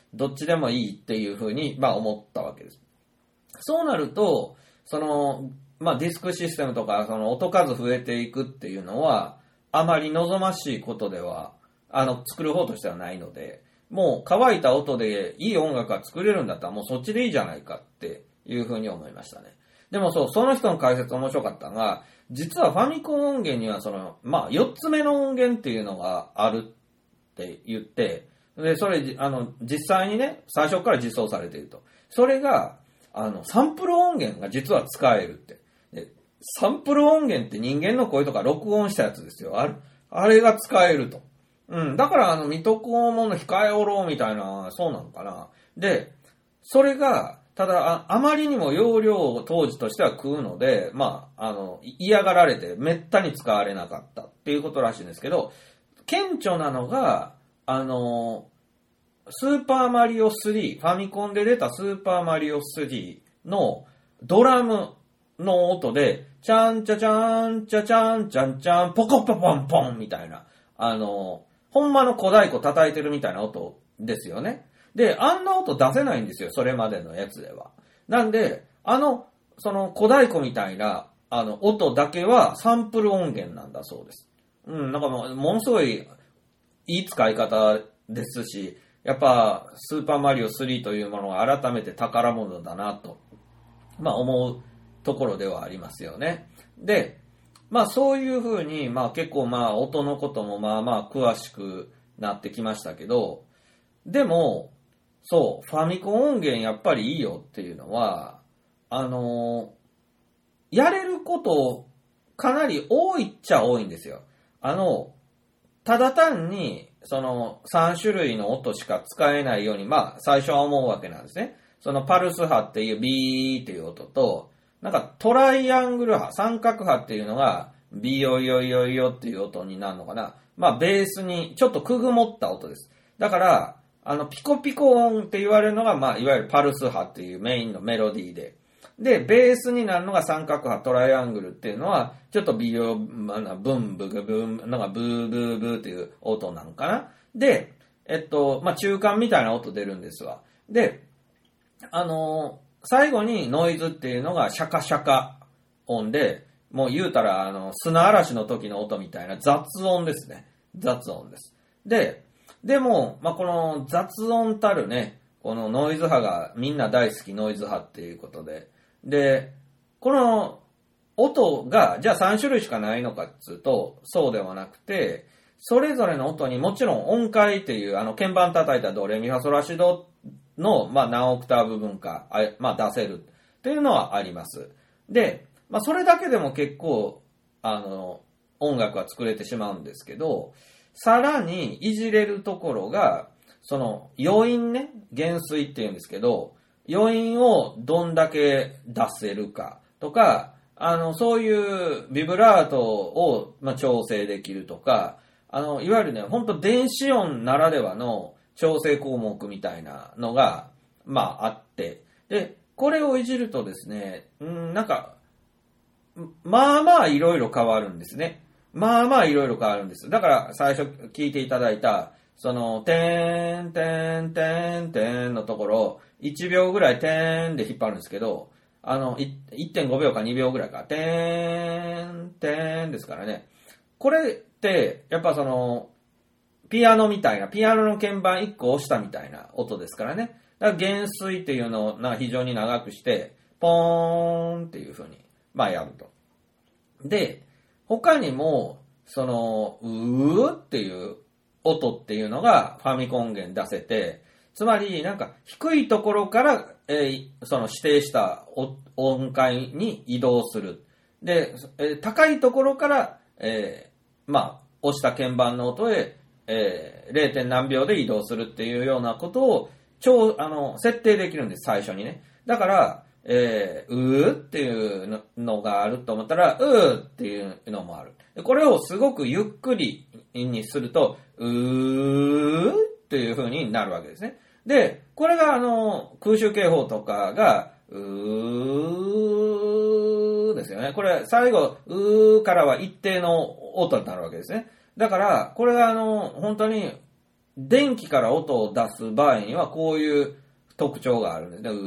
どっちでもいいっていうふうに、まあ思ったわけです。そうなると、その、まあディスクシステムとか、その音数増えていくっていうのは、あまり望ましいことでは、あの、作る方としてはないので、もう乾いた音でいい音楽が作れるんだったらもうそっちでいいじゃないかっていうふうに思いましたね。でもそう、その人の解説面白かったのが、実はファミコン音源にはその、まあよっつめの音源っていうのがあるって言って、で、それ、あの、実際にね、最初から実装されていると。それが、あの、サンプル音源が実は使えるって。で、サンプル音源って人間の声とか録音したやつですよ。あれ、あれが使えると。うん。だから、あの、水戸黄門の控えおろうみたいな、そうなのかな。で、それが、ただあ、あまりにも容量を当時としては食うので、まあ、あの、嫌がられて、めったに使われなかったっていうことらしいんですけど、顕著なのが、あの、スーパーマリオスリー、ファミコンで出たスーパーマリオスリーのドラムの音で、チャンチャチャンチャチャンチャンチャン、ポコポポンポンみたいな、あの、ほんまの小太鼓叩いてるみたいな音ですよね。で、あんな音出せないんですよ、それまでのやつでは。なんで、あの、その小太鼓みたいな、あの、音だけはサンプル音源なんだそうです。うん、なんかもう、ものすごいいい使い方ですし、やっぱ、スーパーマリオスリーというものが改めて宝物だなと、まあ思うところではありますよね。で、まあそういうふうに、まあ結構まあ音のこともまあまあ詳しくなってきましたけど、でも、そう、ファミコン音源やっぱりいいよっていうのは、あのー、やれることかなり多いっちゃ多いんですよ。あの、ただ単に、そのさん種類の音しか使えないように、まあ最初は思うわけなんですね。そのパルス波っていうビーっていう音と、なんかトライアングル波、三角波っていうのがビヨヨヨヨっていう音になるのかな。まあベースにちょっとくぐもった音です。だから、あのピコピコ音って言われるのが、まあいわゆるパルス波っていうメインのメロディーで。で、ベースになるのが三角波、トライアングルっていうのは、ちょっとビヨ、まあ、ブンブグブン、なんかブーブーブーっていう音なんかな。で、えっと、まあ、中間みたいな音出るんですわ。で、あのー、最後にノイズっていうのがシャカシャカ音で、もう言うたら、あの、砂嵐の時の音みたいな雑音ですね。雑音です。で、でも、まあ、この雑音たるね、このノイズ波がみんな大好きノイズ波っていうことで、で、この音が、じゃあさん種類しかないのかっつうと、そうではなくて、それぞれの音にもちろん音階っていう、あの、鍵盤叩いたドレミファソラシドの、まあ何オクターブ分か、まあ出せるっていうのはあります。で、まあそれだけでも結構、あの、音楽は作れてしまうんですけど、さらにいじれるところが、その余韻ね、減衰っていうんですけど、余韻をどんだけ出せるかとか、あの、そういうビブラートを、まあ、調整できるとか、あの、いわゆるね、ほんと電子音ならではの調整項目みたいなのが、まあ、あって、で、これをいじるとですね、んなんか、まあまあいろいろ変わるんですね。まあまあいろいろ変わるんです。だから最初聞いていただいた、その、てーん、てーん、てーん、てーんのところ、いちびょうぐらいてーんで引っ張るんですけど、あの、いってんごびょうかにびょうぐらいか、てーん、てーんですからね。これって、やっぱその、ピアノみたいな、ピアノの鍵盤いっこ押したみたいな音ですからね。だから減衰っていうのをなんか非常に長くして、ポーンっていう風に、まあやると。で、他にも、その、うーっていう音っていうのがファミコン音源出せて、つまりなんか低いところから、えー、その指定した音階に移動する。で、えー、高いところから、えー、まあ、押した鍵盤の音へ、えー、れい. 何秒で移動するっていうようなことを超、あの、設定できるんです、最初にね。だから、えー、うーっていうのがあると思ったら、うーっていうのもある。これをすごくゆっくりにすると、うーっていう風になるわけですね。で、これがあの、空襲警報とかが、うーですよね。これ最後、うーからは一定の音になるわけですね。だから、これがあの、本当に電気から音を出す場合にはこういう特徴があるんですね。う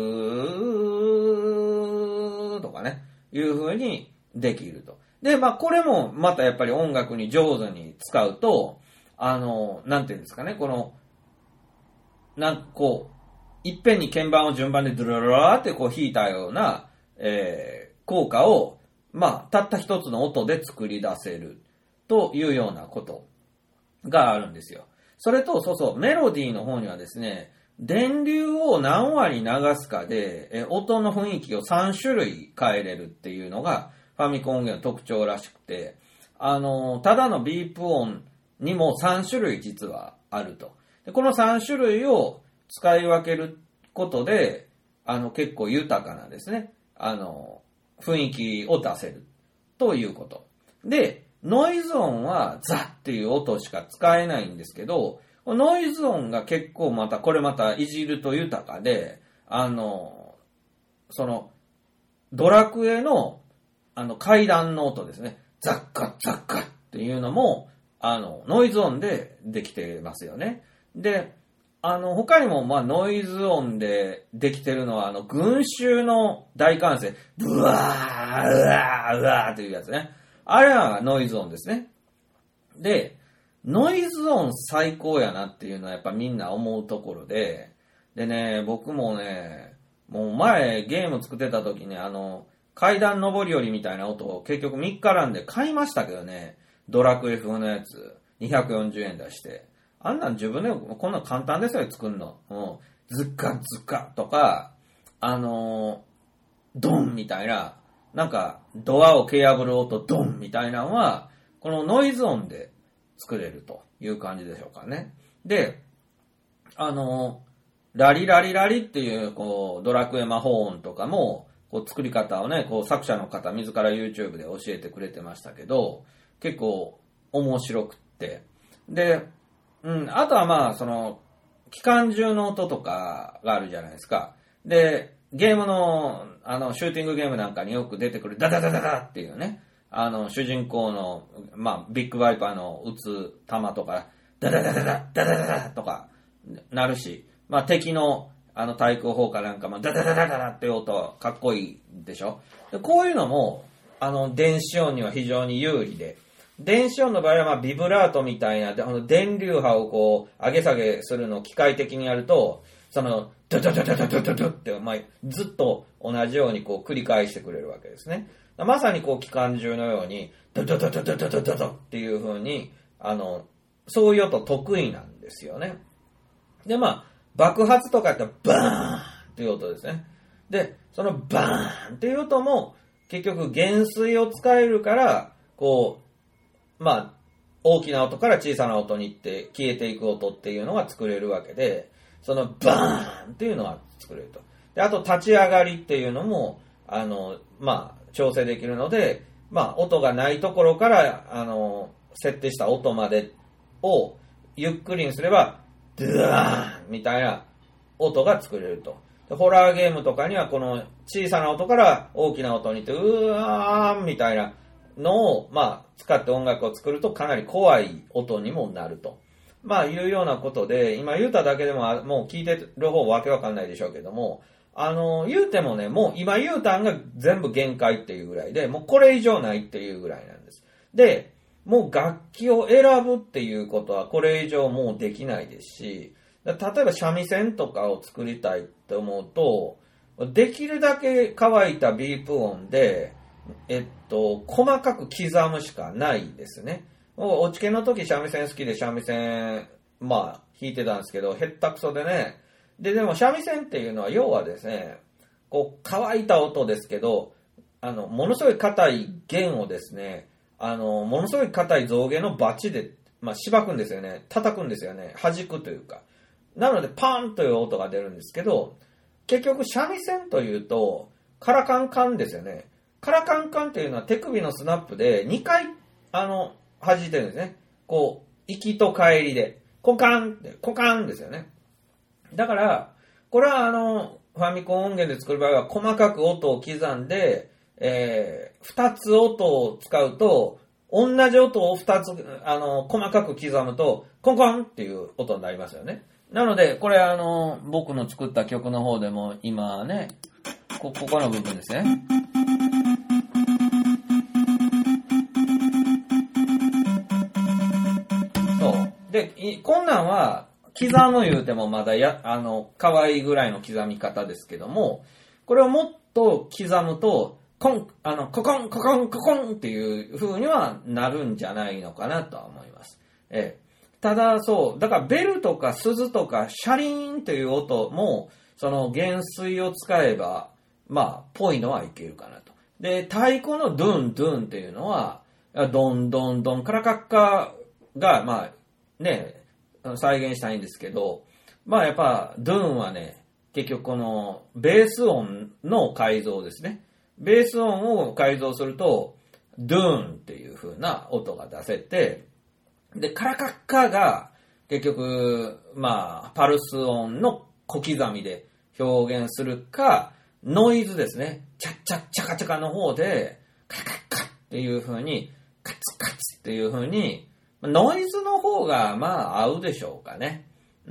ーとかね、いう風にできると。で、まあこれもまたやっぱり音楽に上手に使うと、あの、なんていうんですかね、この、なんかこう、いっぺんに鍵盤を順番でドゥルルラーってこう弾いたような、えー、効果を、まあ、たった一つの音で作り出せるというようなことがあるんですよ。それと、そうそう、メロディーの方にはですね、電流を何割流すかで、え音の雰囲気をさん種類変えれるっていうのがファミコン音源の特徴らしくて、あの、ただのビープ音にもさん種類実はあると。でこのさん種類を使い分けることで、あの、結構豊かなですね、あの、雰囲気を出せるということ。で、ノイズ音はザッっていう音しか使えないんですけど、ノイズ音が結構また、これまたいじると豊かで、あの、その、ドラクエの、あの、階段の音ですね。ザッカッザッカッっていうのも、あの、ノイズ音でできてますよね。で、あの、他にも、まあ、ノイズ音でできてるのは、あの、群衆の大歓声、ブワー、うわー、うわーっていうやつね。あれはノイズ音ですね。で、ノイズ音最高やなっていうのはやっぱみんな思うところで、でね、僕もね、もう前ゲーム作ってた時にあの、階段上り下りみたいな音を結局みっからんで買いましたけどね、ドラクエ風のやつ、にひゃくよんじゅうえん出して。あんなん自分でこんな簡単ですよ、作るの。うん。ズッカズカとか、あのー、ドンみたいな、なんかドアを蹴破る音ドンみたいなのは、このノイズ音で作れるという感じでしょうかね。で、あのー、ラリラリラリっていう、こう、ドラクエ魔法音とかも、こう作り方をね、こう作者の方自ら YouTube で教えてくれてましたけど、結構面白くって。で、うん、あとはまあ、その、機関銃の音とかがあるじゃないですか。で、ゲームの、あの、シューティングゲームなんかによく出てくるダダダダダっていうね、あの、主人公の、まあ、ビッグワイパーの撃つ弾とか、ダダダダダダダダダとかなるし、まあ、敵の、あの、対空砲火なんかもダダダダダダって音かっこいいでしょ。でこういうのも、あの、電子音には非常に有利で、電子音の場合は、まあ、ビブラートみたいな、あの電流波をこう、上げ下げするのを機械的にやると、その、ドドドドドドドドって、まあ、ずっと同じようにこう、繰り返してくれるわけですね。まさにこう、機関銃のように、ドドドドドドドドドっていう風に、あの、そういう音得意なんですよね。で、まあ、爆発とかやったら、バーンっていう音ですね。で、そのバーンっていう音も、結局、減衰を使えるから、こう、まあ、大きな音から小さな音に行って消えていく音っていうのが作れるわけで、そのバーンっていうのは作れると。で、あと立ち上がりっていうのも、あの、まあ、調整できるので、まあ、音がないところから、あの、設定した音までをゆっくりにすれば、ドゥワーンみたいな音が作れると。でホラーゲームとかにはこの小さな音から大きな音に行って、うわーみたいなのを、まあ、使って音楽を作るとかなり怖い音にもなると。まあ、いうようなことで、今言うただけでも、もう聞いてる方わけわかんないでしょうけども、あの、言うてもね、もう今言うたんが全部限界っていうぐらいで、もうこれ以上ないっていうぐらいなんです。で、もう楽器を選ぶっていうことはこれ以上もうできないですし、例えば三味線とかを作りたいって思うと、できるだけ乾いたビープ音で、えっと、細かく刻むしかないですね。もうおちけの時三味線好きで三味線、まあ弾いてたんですけど、へったくそでね。で、でも三味線っていうのは要はですね、こう乾いた音ですけど、あの、ものすごい硬い弦をですね、あの、ものすごい硬い象牙のバチで、まあ、縛くんですよね。叩くんですよね。弾くというか。なので、パーンという音が出るんですけど、結局、三味線というと、カラカンカンですよね。カラカンカンっていうのは手首のスナップでにかい、あの、弾いてるんですね。こう、行きと帰りで。コカンって、コカンですよね。だから、これはあの、ファミコン音源で作る場合は、細かく音を刻んで、えー、二つ音を使うと、 同じ音を二つ、あの、細かく刻むと、コンコンっていう音になりますよね。なので、これあの、僕の作った曲の方でも今ね、こ、ここの部分ですね。そう。で、こんなんは、刻む言うてもまだや、あの、可愛いぐらいの刻み方ですけども、これをもっと刻むと、コン、あの、ココン、ココン、ココンっていう風にはなるんじゃないのかなとは思います。ええ。ただ、そう、だからベルとか鈴とかシャリーンという音も、その減衰を使えば、まあ、ぽいのはいけるかなと。で、太鼓のドゥン、ドゥンっていうのは、ドン、ドン、ドン、カラカッカが、まあ、ね、再現したいんですけど、まあやっぱ、ドゥンはね、結局この、ベース音の改造ですね。ベース音を改造すると、ドゥーンっていう風な音が出せて、で、カラカッカが、結局、まあ、パルス音の小刻みで表現するか、ノイズですね。チャッチャッチャカチャカの方で、カラカッカっていう風に、カツカツっていう風に、ノイズの方が、まあ、合うでしょうかね。うん。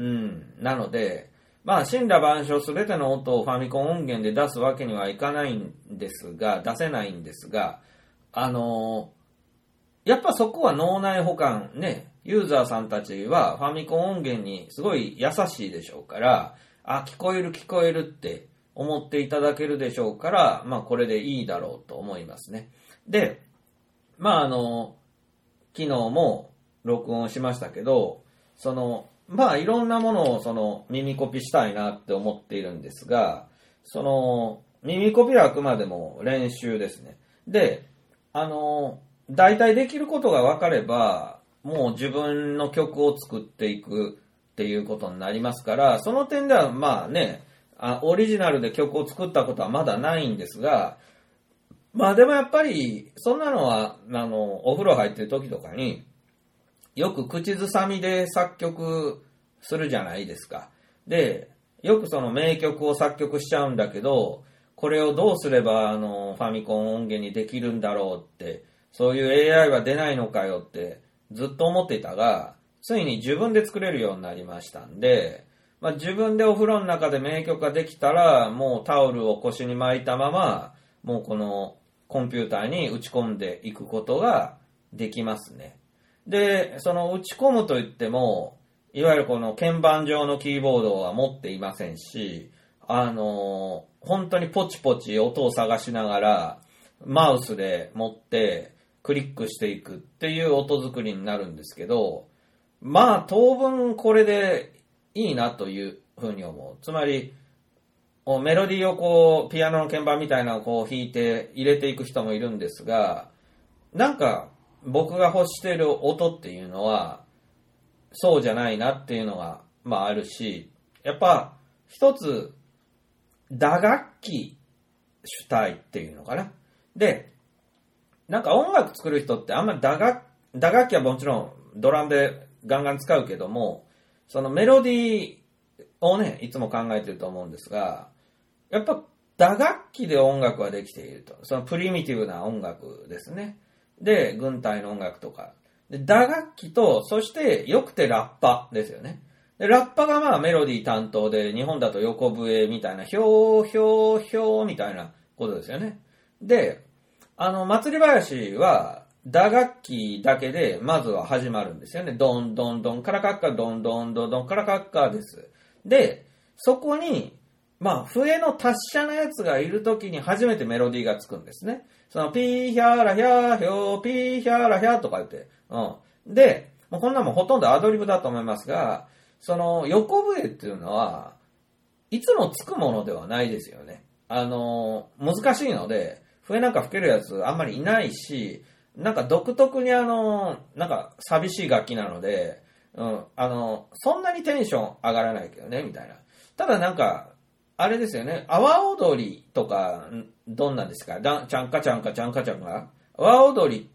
なので、まあ、神羅万象すべての音をファミコン音源で出すわけにはいかないんですが、出せないんですが、あのー、やっぱそこは脳内保管ね、ユーザーさんたちはファミコン音源にすごい優しいでしょうから、あ、聞こえる聞こえるって思っていただけるでしょうから、まあ、これでいいだろうと思いますね。で、まあ、あのー、昨日も、録音しましたけど、その、まあいろんなものをその耳コピしたいなって思っているんですが、その耳コピはあくまでも練習ですね。で、あの、大体できることが分かれば、もう自分の曲を作っていくっていうことになりますから、その点ではまあね、あオリジナルで曲を作ったことはまだないんですが、まあでもやっぱり、そんなのは、あの、お風呂入ってる時とかに、よく口ずさみで作曲するじゃないですか。で、よくその名曲を作曲しちゃうんだけど、これをどうすればあのファミコン音源にできるんだろうって、そういう エーアイ は出ないのかよってずっと思っていたが、ついに自分で作れるようになりましたんで、まあ、自分でお風呂の中で名曲ができたら、もうタオルを腰に巻いたまま、もうこのコンピューターに打ち込んでいくことができますね。で、その打ち込むといっても、いわゆるこの鍵盤上のキーボードは持っていませんし、あの、本当にポチポチ音を探しながら、マウスで持ってクリックしていくっていう音作りになるんですけど、まあ当分これでいいなというふうに思う。つまり、メロディーをこう、ピアノの鍵盤みたいなのをこう弾いて入れていく人もいるんですが、なんか、僕が欲している音っていうのはそうじゃないなっていうのがまああるし、やっぱ一つ打楽器主体っていうのかな。で、なんか音楽作る人ってあんまり打楽、打楽器はもちろんドラムでガンガン使うけども、そのメロディーをね、いつも考えてると思うんですが、やっぱ打楽器で音楽はできていると。そのプリミティブな音楽ですね。で、軍隊の音楽とか。で、打楽器と、そしてよくてラッパですよね。で、ラッパがまあメロディー担当で、日本だと横笛みたいな、ひょーひょーひょーみたいなことですよね。で、あの、祭り林は打楽器だけでまずは始まるんですよね。ドンドンドン、カラカッカ、ドンドンドンドン、カラカッカです。で、そこに、まあ、笛の達者なやつがいるときに初めてメロディーがつくんですね。その、ピーヒャーラヒャーヒョー、ピーヒャーラヒャーとか言って。うん。で、もうこんなもんほとんどアドリブだと思いますが、その、横笛っていうのは、いつもつくものではないですよね。あの、難しいので、笛なんか吹けるやつあんまりいないし、なんか独特にあの、なんか寂しい楽器なので、うん、あの、そんなにテンション上がらないけどね、みたいな。ただなんか、あれですよね、阿波踊りとか、どんなんですか？だちゃんかちゃんかちゃんかちゃんか。阿波踊りって、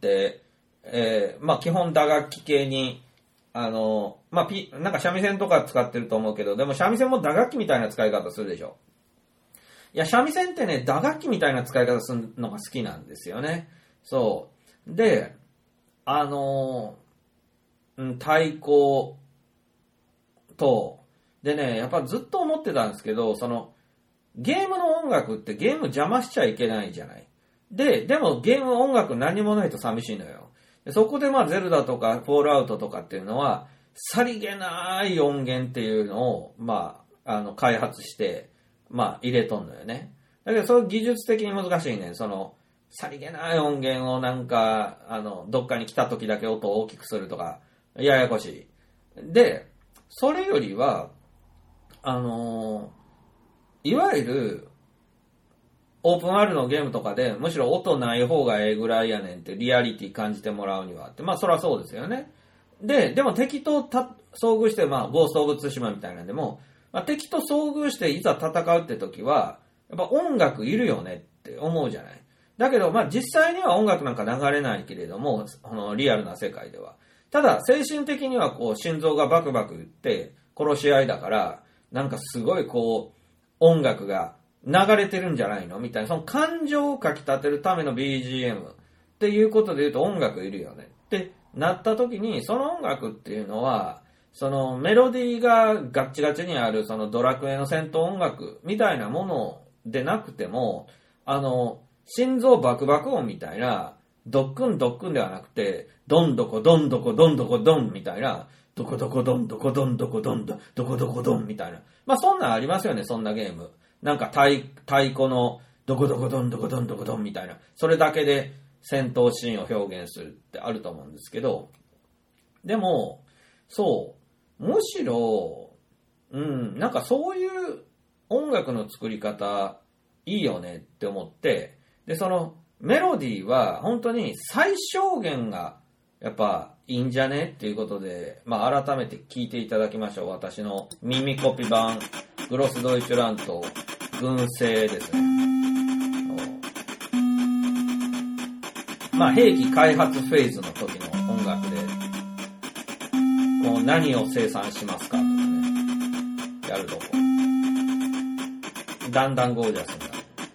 えー、まあ基本打楽器系に、あの、まあピ、なんか三味線とか使ってると思うけど、でも三味線も打楽器みたいな使い方するでしょ。いや、三味線ってね、打楽器みたいな使い方するのが好きなんですよね。そう。で、 あのー、うん、太鼓と、でね、やっぱずっと思ってたんですけど、その、ゲームの音楽ってゲーム邪魔しちゃいけないじゃない。で、でもゲーム音楽何もないと寂しいのよ。でそこでまあゼルダとかフォールアウトとかっていうのは、さりげない音源っていうのを、まあ、あの、開発して、まあ、入れとんのよね。だけど、それ技術的に難しいね。その、さりげない音源をなんか、あの、どっかに来た時だけ音を大きくするとか、ややこしい。で、それよりは、あのー、いわゆる、オープン アール のゲームとかで、むしろ音ない方がええぐらいやねんって、リアリティ感じてもらうにはって。まあ、そらそうですよね。で、でも敵とた遭遇して、まあ、ゴースト・オブ・ツシマみたいなんでも、まあ、敵と遭遇していざ戦うって時は、やっぱ音楽いるよねって思うじゃない。だけど、まあ、実際には音楽なんか流れないけれども、このリアルな世界では。ただ、精神的にはこう、心臓がバクバク言って、殺し合いだから、なんかすごいこう、音楽が流れてるんじゃないのみたいな、その感情をかき立てるための ビージーエム っていうことで言うと音楽いるよねってなった時に、その音楽っていうのは、そのメロディーがガッチガチにあるそのドラクエの戦闘音楽みたいなものでなくても、あの、心臓バクバク音みたいな、ドックンドックンではなくて、ドンドコドンドコドンドコドンみたいな、ドコドコドンドコドンドコドンドドコドコドンみたいな。まあそんなんありますよね、そんなゲーム。なんか太、太鼓のドコドコドンドコドンドコドンみたいな。それだけで戦闘シーンを表現するってあると思うんですけど、でも、そう、むしろ、うん、なんかそういう音楽の作り方いいよねって思って、で、そのメロディーは本当に最小限がやっぱいいんじゃねっていうことで、まあ改めて聞いていただきましょう。私の耳コピ版、グロスドイツラント、群生ですね。まあ兵器開発フェーズの時の音楽で、こう何を生産しますかとかね、やるとこう、だんだんゴージャスになる。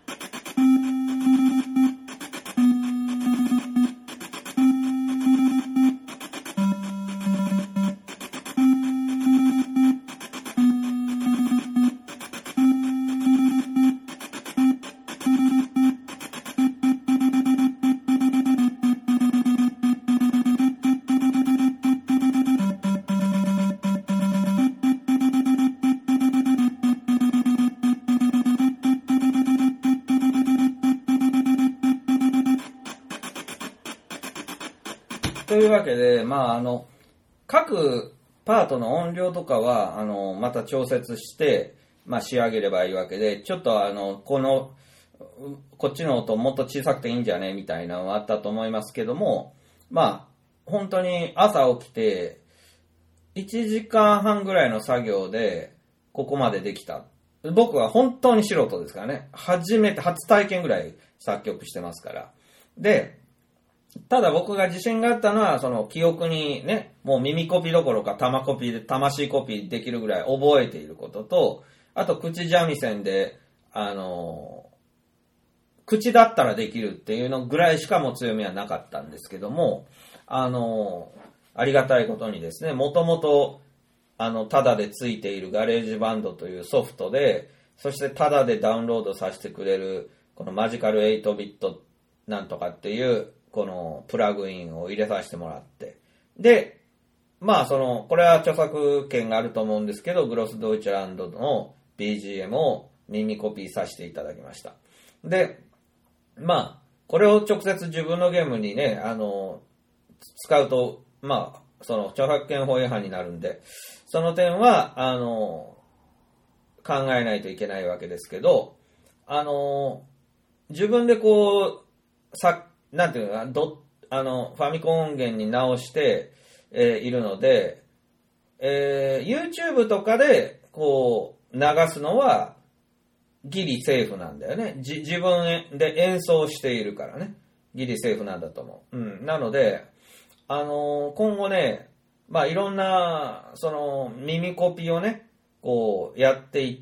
というわけで、まあ、あの、各パートの音量とかは、あの、また調節して、まあ、仕上げればいいわけで、ちょっとあの、この、こっちの音もっと小さくていいんじゃねみたいなのはあったと思いますけども、まあ、本当に朝起きて、いちじかんはんぐらいの作業で、ここまでできた。僕は本当に素人ですからね。初めて、初体験ぐらい作曲してますから。で、ただ僕が自信があったのは、その記憶にね、もう耳コピどころか玉コピで、魂コピできるぐらい覚えていることと、あと口三味線で、あの、口だったらできるっていうのぐらいしかも強みはなかったんですけども、あの、ありがたいことにですね、もともと、あの、タダでついているガレージバンドというソフトで、そしてタダでダウンロードさせてくれる、このマジカルエイトビットなんとかっていう、このプラグインを入れさせてもらって。で、まあその、これは著作権があると思うんですけど、グロスドイツランドの ビージーエム を耳コピーさせていただきました。で、まあ、これを直接自分のゲームにね、あの、使うと、まあ、その著作権法違反になるんで、その点は、あの、考えないといけないわけですけど、あの、自分でこう、さ、なんていうのかな、ど、あの、ファミコン音源に直して、えー、いるので、えー、YouTube とかで、こう、流すのは、ギリセーフなんだよね。じ、自分で演奏しているからね。ギリセーフなんだと思う。うん。なので、あのー、今後ね、まあ、いろんな、その、耳コピをね、こう、やっていって、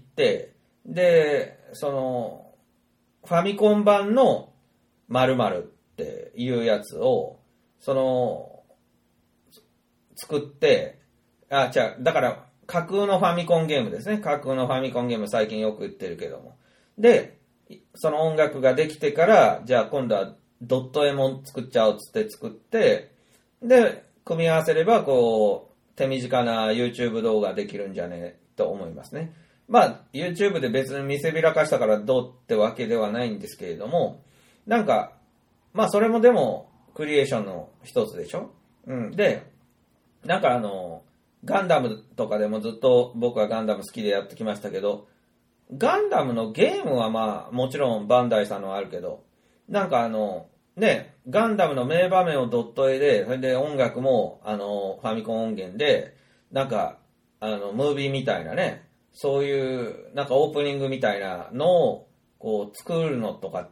で、その、ファミコン版の〇〇っていうやつを、その、 作って、あ、じゃあ、だから、架空のファミコンゲームですね。架空のファミコンゲーム最近よく言ってるけども。で、その音楽ができてから、じゃあ今度はドット絵も作っちゃおうっつって作って、で、組み合わせれば、こう、手短な YouTube 動画できるんじゃねえと思いますね。まあ、YouTube で別に見せびらかしたからどうってわけではないんですけれども、なんか、まあそれもでも、クリエーションの一つでしょ？うん。で、なんかあの、ガンダムとかでもずっと僕はガンダム好きでやってきましたけど、ガンダムのゲームはまあもちろんバンダイさんのはあるけど、なんかあの、ね、ガンダムの名場面をドット絵で、それで音楽もあの、ファミコン音源で、なんか、あの、ムービーみたいなね、そういう、なんかオープニングみたいなのを、こう作るのとかって、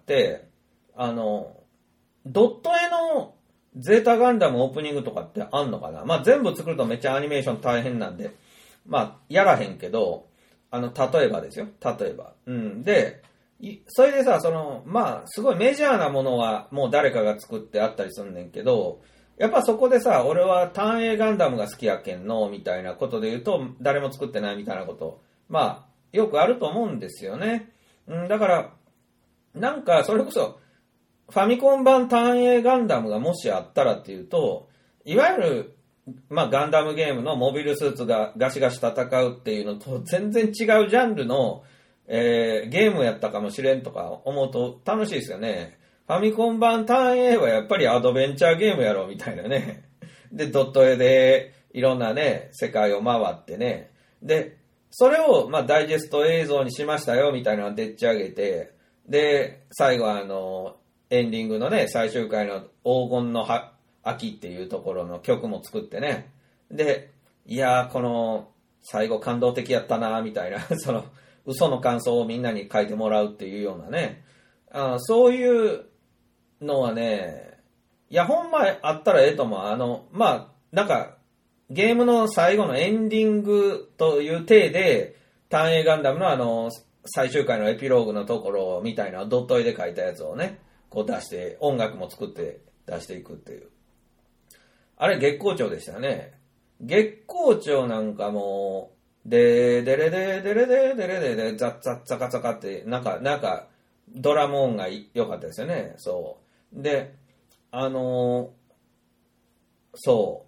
あの、ドット絵のゼータガンダムオープニングとかってあんのかな？まあ全部作るとめっちゃアニメーション大変なんで、まあやらへんけど、あの、例えばですよ。例えば。うん。で、それでさ、その、まあすごいメジャーなものはもう誰かが作ってあったりすんねんけど、やっぱそこでさ、俺は単影ガンダムが好きやけんの、みたいなことで言うと、誰も作ってないみたいなこと、まあ、よくあると思うんですよね。うん、だから、なんかそれこそ、ファミコン版単影ガンダムがもしあったらっていうと、いわゆる、まあガンダムゲームのモビルスーツがガシガシ戦うっていうのと全然違うジャンルの、えー、ゲームやったかもしれんとか思うと楽しいですよね。ファミコン版単影はやっぱりアドベンチャーゲームやろみたいなね。で、ドット絵でいろんなね、世界を回ってね。で、それをまあダイジェスト映像にしましたよみたいなのをでっち上げて、で、最後はあの、エンディングのね、最終回の黄金の秋っていうところの曲も作ってね。で、いやー、この、最後感動的やったなーみたいな、その、嘘の感想をみんなに書いてもらうっていうようなね。あそういうのはね、いや、ほんまあったらええと思う。あの、まあ、なんか、ゲームの最後のエンディングという体で、単影ガンダムのあの、最終回のエピローグのところみたいなドット絵で書いたやつをね、こう出して、音楽も作って出していくっていう。あれ月光町でしたね。月光町なんかもう、でーでれでーでれでーでれでーでザッザッザカザカって、なんか、なんか、ドラム音が良かったですよね。そう。で、あのー、そう。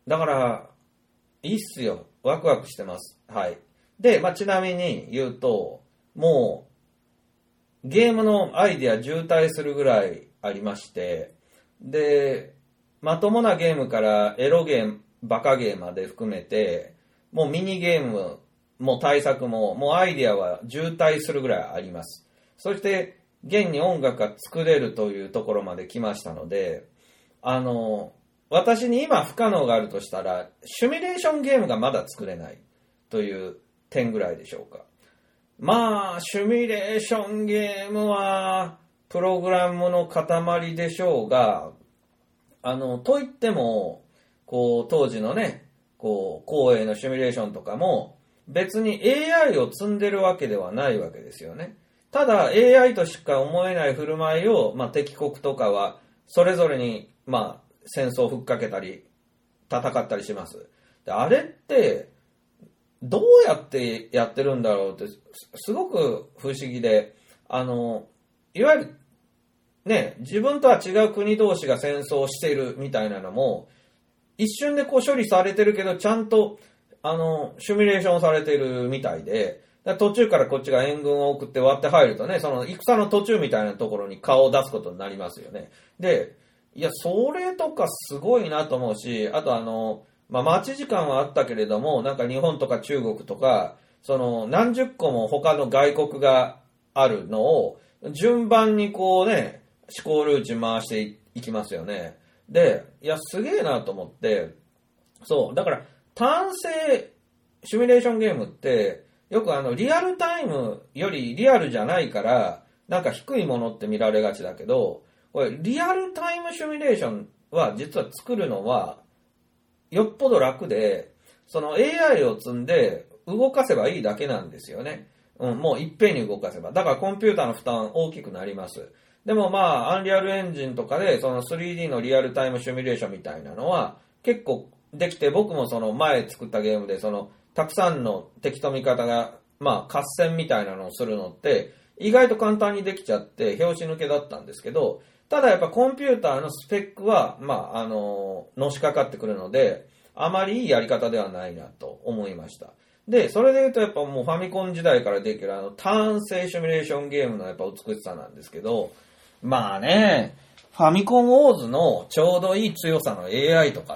だから、いいっすよ。ワクワクしてます。はい。で、まあ、ちなみに言うと、もう、ゲームのアイディア渋滞するぐらいありまして、で、まともなゲームからエロゲーム、バカゲームまで含めて、もうミニゲームも対策も、もうアイディアは渋滞するぐらいあります。そして、現に音楽が作れるというところまで来ましたので、あの、私に今不可能があるとしたら、シミュレーションゲームがまだ作れないという点ぐらいでしょうか。まあ、シミュレーションゲームは、プログラムの塊でしょうが、あの、といっても、こう、当時のね、こう、光栄のシミュレーションとかも、別に エーアイ を積んでるわけではないわけですよね。ただ、エーアイ としか思えない振る舞いを、まあ、敵国とかは、それぞれに、まあ、戦争をふっかけたり、戦ったりします。で、あれって、どうやってやってるんだろうって、すごく不思議で、あの、いわゆる、ね、自分とは違う国同士が戦争をしているみたいなのも、一瞬でこう処理されてるけど、ちゃんと、あの、シミュレーションされてるみたいで、途中からこっちが援軍を送って割って入るとね、その戦の途中みたいなところに顔を出すことになりますよね。で、いや、それとかすごいなと思うし、あとあの、まあ、待ち時間はあったけれども、なんか日本とか中国とか、その何十個も他の外国があるのを、順番にこうね、思考ルーチ回していきますよね。で、いや、すげえなと思って、そう、だから、単性シミュレーションゲームって、よくあの、リアルタイムよりリアルじゃないから、なんか低いものって見られがちだけど、これ、リアルタイムシミュレーションは、実は作るのは、よっぽど楽で、その エーアイ を積んで動かせばいいだけなんですよね。うん、もういっぺんに動かせば。だからコンピューターの負担大きくなります。でもまあ、アンリアルエンジンとかで、その スリーディー のリアルタイムシミュレーションみたいなのは、 結構できて、僕もその前作ったゲームで、その、たくさんの敵と味方が、まあ、合戦みたいなのをするのって、意外と簡単にできちゃって、拍子抜けだったんですけど、ただやっぱコンピューターのスペックは、まあ、あの、のしかかってくるので、あまりいいやり方ではないなと思いました。で、それで言うとやっぱもうファミコン時代からできるあの、ターン制シミュレーションゲームのやっぱ美しさなんですけど、まあね、ファミコンウォーズのちょうどいい強さの エーアイ とかって、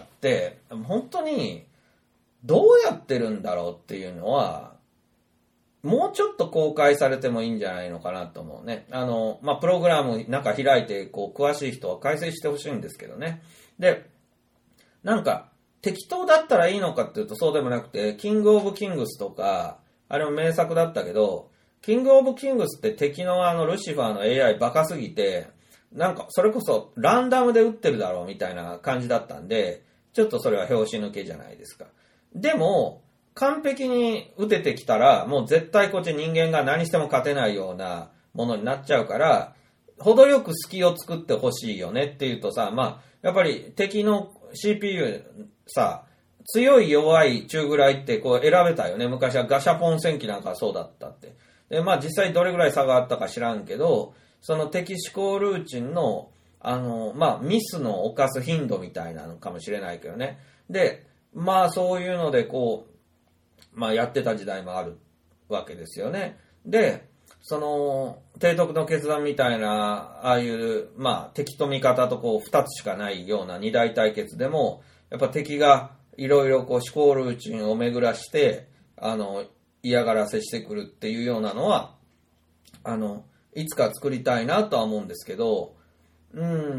本当にどうやってるんだろうっていうのは、もうちょっと公開されてもいいんじゃないのかなと思うね。あの、まあ、プログラム中開いて、こう、詳しい人は解説してほしいんですけどね。で、なんか、適当だったらいいのかっていうとそうでもなくて、キングオブキングスとか、あれも名作だったけど、キングオブキングスって敵のあのルシファーの エーアイ バカすぎて、なんかそれこそランダムで撃ってるだろうみたいな感じだったんで、ちょっとそれは拍子抜けじゃないですか。でも、完璧に撃ててきたら、もう絶対こっち人間が何しても勝てないようなものになっちゃうから、程よく隙を作ってほしいよねっていうとさ、まあ、やっぱり敵の シーピーユー さ、強い弱い中ぐらいってこう選べたよね。昔はガシャポン戦記なんかそうだったって。で、まあ実際どれぐらい差があったか知らんけど、その敵思考ルーチンの、あの、まあミスの犯す頻度みたいなのかもしれないけどね。で、まあそういうのでこう、まあやってた時代もあるわけですよね。で、その、提督の決断みたいな、ああいう、まあ敵と味方とこう二つしかないような二大対決でも、やっぱ敵がいろいろこう思考ルーチンを巡らして、あの、嫌がらせしてくるっていうようなのは、あの、いつか作りたいなとは思うんですけど、うん、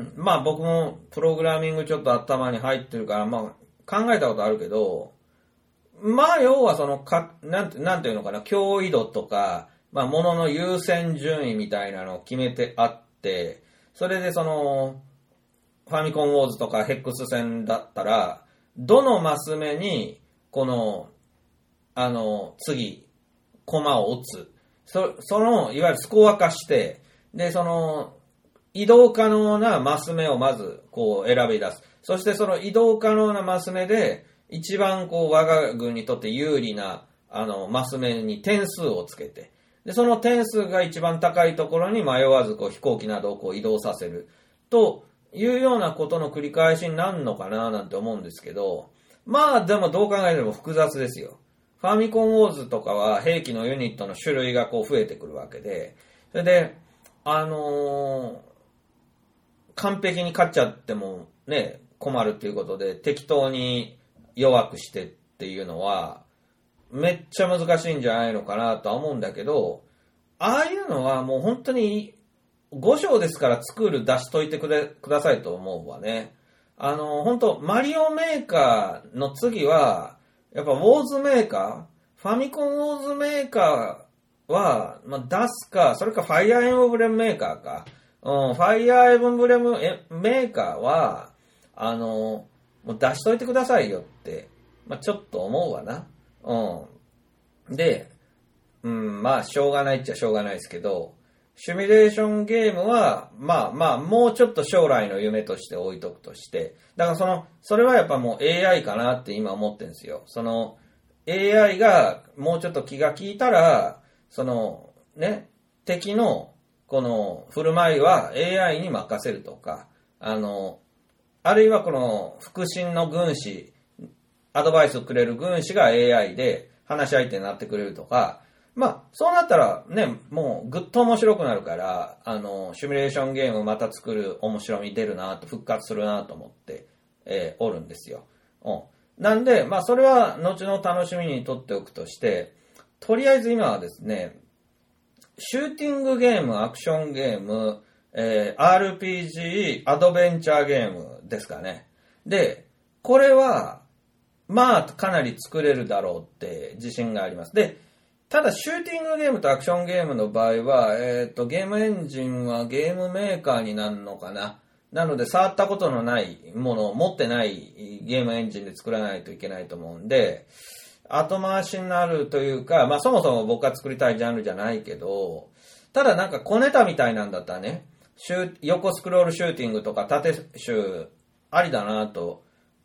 まあ僕もプログラミングちょっと頭に入ってるから、まあ考えたことあるけど、まあ要はそのか、なんて、なんていうのかな、脅威度とか、まあ物の優先順位みたいなのを決めてあって、それでその、ファミコンウォーズとかヘックス戦だったら、どのマス目に、この、あの、次、コマを打つ。そ, その、いわゆるスコア化して、で、その、移動可能なマス目をまず、こう、選び出す。そしてその移動可能なマス目で、一番、こう、我が軍にとって有利な、あの、マス目に点数をつけて、で、その点数が一番高いところに迷わず、こう、飛行機などをこう移動させる。というようなことの繰り返しになるのかな、なんて思うんですけど、まあ、でもどう考えても複雑ですよ。ファミコンウォーズとかは兵器のユニットの種類がこう増えてくるわけで、それで、あのー、完璧に勝っちゃってもね、困るっていうことで適当に弱くしてっていうのは、めっちゃ難しいんじゃないのかなとは思うんだけど、ああいうのはもう本当にご章ですから作る出しといてくれ、くださいと思うわね。あのー、本当マリオメーカーの次は、やっぱウォーズメーカー、ファミコンウォーズメーカーは、まあ、出すか、それかファイアーエンブレムメーカーか。うん、ファイアーエンブレムメーカーは、あの、もう出しといてくださいよって、まあ、ちょっと思うわな。うん。で、うん、まあ、しょうがないっちゃしょうがないですけど、シミュレーションゲームは、まあまあ、もうちょっと将来の夢として置いとくとして、だからその、それはやっぱもう エーアイ かなって今思ってるんですよ。その、エーアイ がもうちょっと気が利いたら、その、ね、敵の、この、振る舞いは エーアイ に任せるとか、あの、あるいはこの、腹心の軍師、アドバイスをくれる軍師が エーアイ で話し相手になってくれるとか、まあ、そうなったらね、もうぐっと面白くなるから、あの、シミュレーションゲームまた作る面白み出るなと、復活するなと思って、えー、おるんですよ。うん。なんで、まあ、それは後の楽しみにとっておくとして、とりあえず今はですね、シューティングゲーム、アクションゲーム、えー、アールピージー、アドベンチャーゲームですかね。で、これは、まあ、かなり作れるだろうって自信があります。で、ただ、シューティングゲームとアクションゲームの場合は、えっと、ゲームエンジンはゲームメーカーになるのかな。なので、触ったことのないものを持ってないゲームエンジンで作らないといけないと思うんで、後回しになるというか、まあ、そもそも僕が作りたいジャンルじゃないけど、ただなんか小ネタみたいなんだったらね、シュー横スクロールシューティングとか縦シューありだなと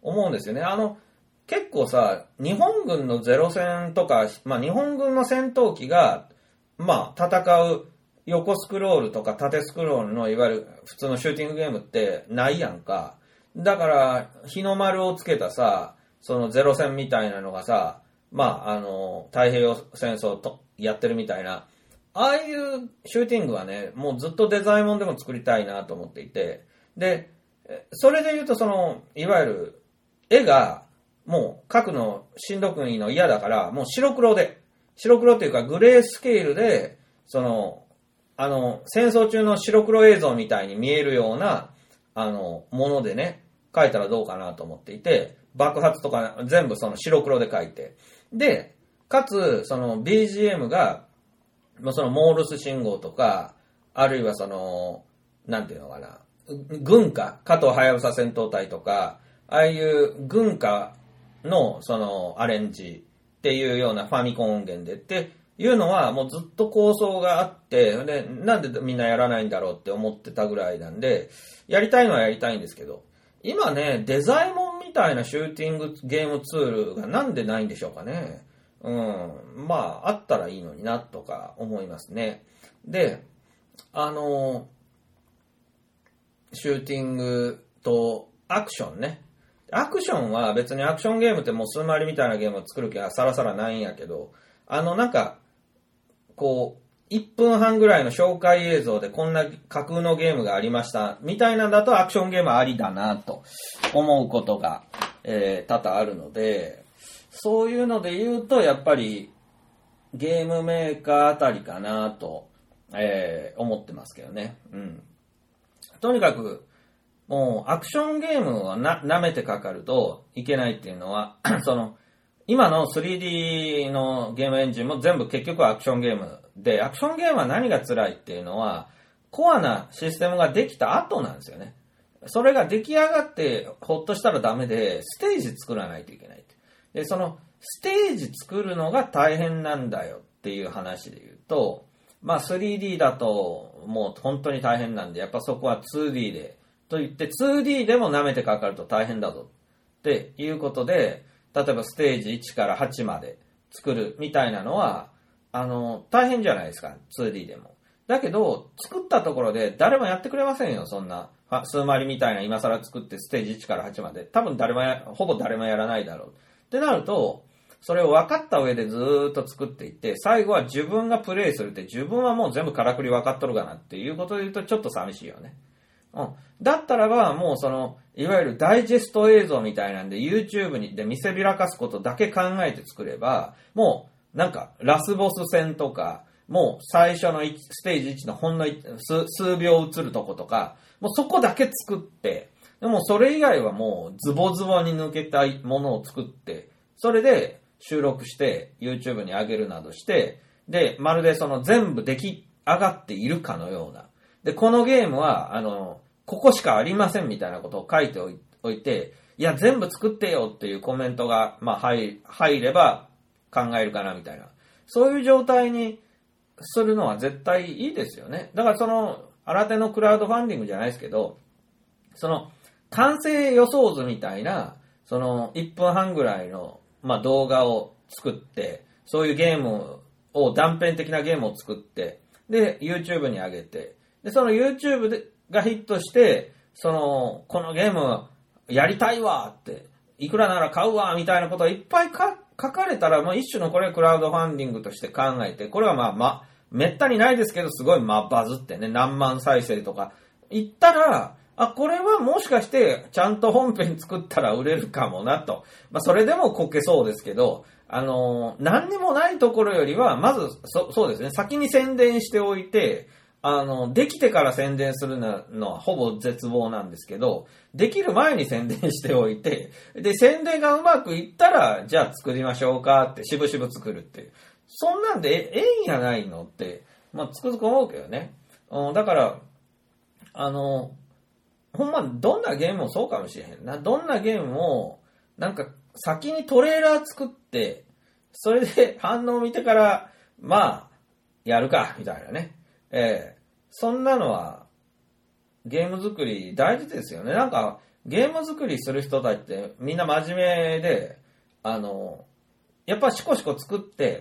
思うんですよね。あの、結構さ、日本軍のゼロ戦とか、まあ日本軍の戦闘機が、まあ戦う横スクロールとか縦スクロールのいわゆる普通のシューティングゲームってないやんか。だから、日の丸をつけたさ、そのゼロ戦みたいなのがさ、まああの、太平洋戦争とやってるみたいな、ああいうシューティングはね、もうずっとデザインもんでも作りたいなと思っていて、で、それで言うとその、いわゆる絵が、もう描くのしんどくいいの嫌だから、もう白黒で、白黒っていうかグレースケールで、その、あの、戦争中の白黒映像みたいに見えるような、あの、ものでね、描いたらどうかなと思っていて、爆発とか全部その白黒で描いて。で、かつ、その ビージーエム が、そのモールス信号とか、あるいはその、なんていうのかな、軍歌、加藤はやぶさ戦闘隊とか、ああいう軍歌のそのアレンジっていうようなファミコン音源でっていうのはもうずっと構想があって、で、なんでみんなやらないんだろうって思ってたぐらいなんで、やりたいのはやりたいんですけど、今ね、デザイモンみたいなシューティングゲームツールがなんでないんでしょうかね。うん。まあ、あったらいいのになとか思いますね。で、あの、シューティングとアクションね。アクションは別にアクションゲームってもう数回りみたいなゲームを作る気はさらさらないんやけど、あのなんか、こう、いっぷんはんぐらいの紹介映像でこんな架空のゲームがありましたみたいなんだとアクションゲームありだなと思うことが、えー、多々あるので、そういうので言うとやっぱりゲームメーカーあたりかなと、えー、思ってますけどね。うん。とにかく、もうアクションゲームをな舐めてかかるといけないっていうのは、その、今の スリーディー のゲームエンジンも全部結局はアクションゲームで、アクションゲームは何が辛いっていうのは、コアなシステムができた後なんですよね。それが出来上がってほっとしたらダメで、ステージ作らないといけない。で、そのステージ作るのが大変なんだよっていう話で言うと、まあ スリーディー だともう本当に大変なんで、やっぱそこは ツーディー で、と言って ツーディー でも舐めてかかると大変だぞっていうことで、例えばステージいちからはちまで作るみたいなのは、あの、大変じゃないですか、ツーディー でも。だけど、作ったところで誰もやってくれませんよ、そんな。数回りみたいな今更作ってステージいちからはちまで。多分誰もや、ほぼ誰もやらないだろう。ってなると、それを分かった上でずーっと作っていって、最後は自分がプレイするって、自分はもう全部からくり分かっとるかなっていうことで言うとちょっと寂しいよね。うん。だったらば、もうその、いわゆるダイジェスト映像みたいなんで YouTube にで見せびらかすことだけ考えて作れば、もうなんかラスボス戦とか、もう最初のステージいちのほんの数、数秒映るとことか、もうそこだけ作って、でもそれ以外はもうズボズボに抜けたいものを作って、それで収録して YouTube に上げるなどして、で、まるでその全部出来上がっているかのような。で、このゲームは、あの、ここしかありませんみたいなことを書いておいて、いや、全部作ってよっていうコメントが、まあ、入、入れば考えるかなみたいな。そういう状態にするのは絶対いいですよね。だからその、新手のクラウドファンディングじゃないですけど、その、完成予想図みたいな、その、いっぷんはんぐらいの、まあ、動画を作って、そういうゲームを、断片的なゲームを作って、で、YouTube に上げて、で、その YouTube でがヒットして、その、このゲームやりたいわって、いくらなら買うわみたいなことをいっぱいか書かれたら、まあ、一種のこれクラウドファンディングとして考えて、これはまあまあ、めったにないですけど、すごいまあバズってね、何万再生とか言ったら、あ、これはもしかしてちゃんと本編作ったら売れるかもなと。まあ、それでもこけそうですけど、あのー、何にもないところよりは、まず、そ、そうですね、先に宣伝しておいて、あの、できてから宣伝するのはほぼ絶望なんですけど、できる前に宣伝しておいて、で、宣伝がうまくいったら、じゃあ作りましょうかって、しぶしぶ作るっていう。そんなんでええんやないのって、まあ、つくづく思うけどね。うん、だから、あの、ほんま、どんなゲームもそうかもしれへんな。どんなゲームも、なんか、先にトレーラー作って、それで反応を見てから、まあ、やるか、みたいなね。ええー、そんなのは、ゲーム作り大事ですよね。なんか、 ゲーム作りする人たちってみんな真面目で、あの、やっぱシコシコ作って、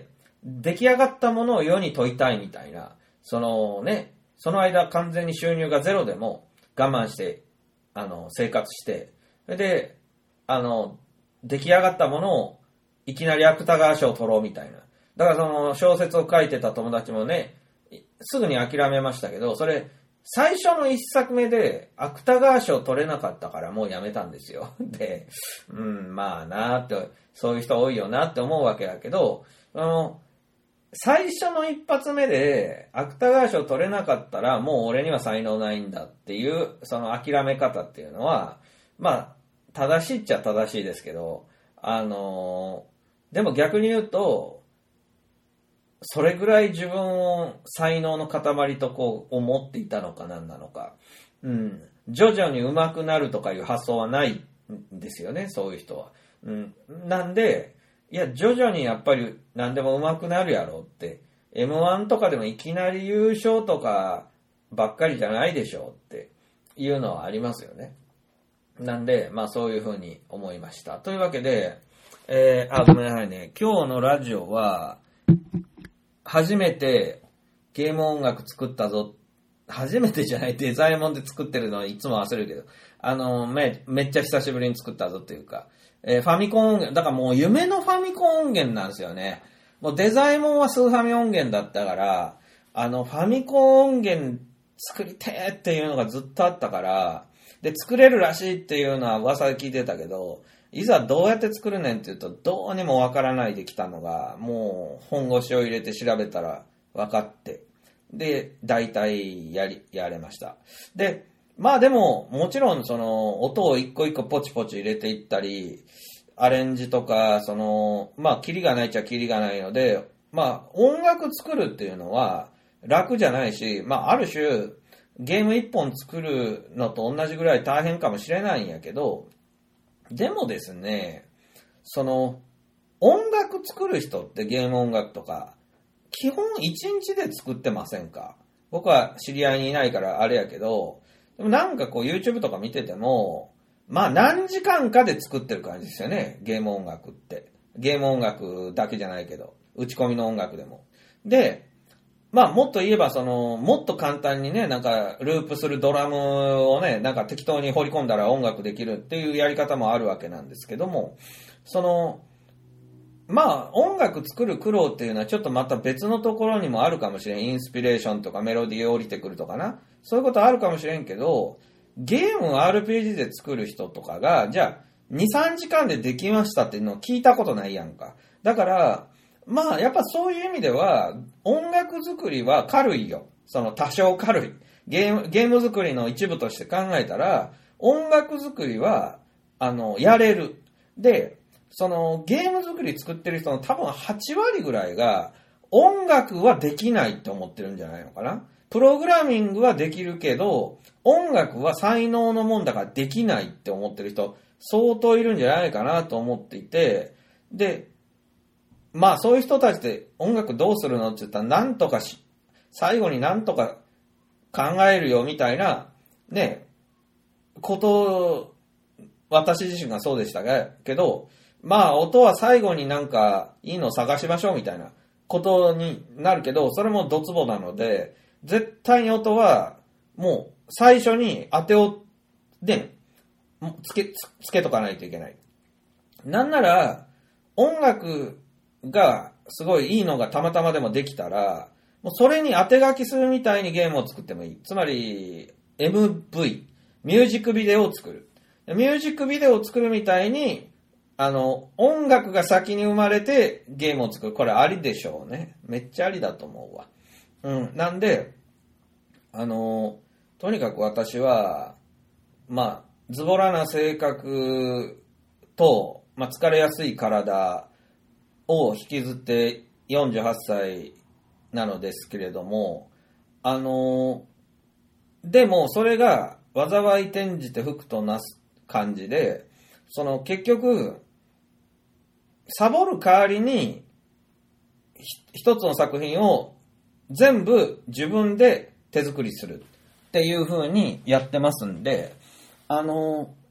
出来上がったものを世に問いたいみたいな、そのね、その間完全に収入がゼロでも我慢して、あの、生活して、で、あの、出来上がったものをいきなり芥川賞を取ろうみたいな。だからその小説を書いてた友達もね、すぐに諦めましたけど、それ、最初の一作目で芥川賞取れなかったからもうやめたんですよ。で、うん、まあなーって、そういう人多いよなって思うわけだけど、あの、最初の一発目で芥川賞取れなかったらもう俺には才能ないんだっていう、その諦め方っていうのは、まあ、正しいっちゃ正しいですけど、あの、でも逆に言うと、それぐらい自分を才能の塊とこう思っていたのか何なのか。うん。徐々に上手くなるとかいう発想はないんですよね、そういう人は。うん。なんで、いや、徐々にやっぱり何でも上手くなるやろって。エムワン とかでもいきなり優勝とかばっかりじゃないでしょっていうのはありますよね。なんで、まあそういうふうに思いました。というわけで、えー、あ、ごめんなさいね。今日のラジオは、初めてゲーム音楽作ったぞ。初めてじゃない、デザイモンで作ってるのはいつも忘れるけど、あの、め、めっちゃ久しぶりに作ったぞっていうか、えー、ファミコン音源、だからもう夢のファミコン音源なんですよね。もうデザイモンはスーファミ音源だったから、あの、ファミコン音源作りてーっていうのがずっとあったから、で、作れるらしいっていうのは噂で聞いてたけど、いざどうやって作るねんって言うとどうにもわからないできたのが、もう本腰を入れて調べたら分かって、で、大体やり、やれました。で、まあでも、もちろんその音を一個一個ポチポチ入れていったり、アレンジとか、その、まあキリがないっちゃキリがないので、まあ音楽作るっていうのは楽じゃないし、まあある種、ゲーム一本作るのと同じぐらい大変かもしれないんやけど、でもですね、その、音楽作る人ってゲーム音楽とか、基本一日で作ってませんか？僕は知り合いにいないからあれやけど、でもなんかこう YouTube とか見てても、まあ何時間かで作ってる感じですよね、ゲーム音楽って。ゲーム音楽だけじゃないけど、打ち込みの音楽でも。で、まあもっと言えばその、もっと簡単にね、なんかループするドラムをね、なんか適当に放り込んだら音楽できるっていうやり方もあるわけなんですけども、その、まあ音楽作る苦労っていうのはちょっとまた別のところにもあるかもしれん。インスピレーションとかメロディー降りてくるとかな。そういうことあるかもしれんけど、ゲームを アールピージー で作る人とかが、じゃあに、さんじかんでできましたっていうのを聞いたことないやんか。だから、まあやっぱそういう意味では音楽作りは軽いよ。その多少軽い。ゲーム、ゲーム作りの一部として考えたら音楽作りはあのやれる。で、そのゲーム作り作ってる人の多分はちわりぐらいが音楽はできないって思ってるんじゃないのかな。プログラミングはできるけど音楽は才能のもんだからできないって思ってる人相当いるんじゃないかなと思っていて、で、まあそういう人たちで音楽どうするのって言ったらなんとかし、最後になんとか考えるよみたいなね、ことを私自身がそうでしたけど、まあ音は最後になんかいいのを探しましょうみたいなことになるけど、それもドツボなので、絶対に音はもう最初に当てをでつけ、つけとかないといけない。なんなら音楽がすごいいいのがたまたまでもできたら、もうそれに当て書きするみたいにゲームを作ってもいい。つまり エムブイ、ミュージックビデオを作る。ミュージックビデオを作るみたいに、あの、音楽が先に生まれてゲームを作る。これありでしょうね。めっちゃありだと思うわ。うん。なんで、あの、とにかく私は、まあ、ズボラな性格と、まあ、疲れやすい体を引きずってよんじゅうはっさいなのですけれども、あの、でもそれが災い転じて福となす感じで、その結局、サボる代わりに一つの作品を全部自分で手作りするっていう風にやってますんで、あの、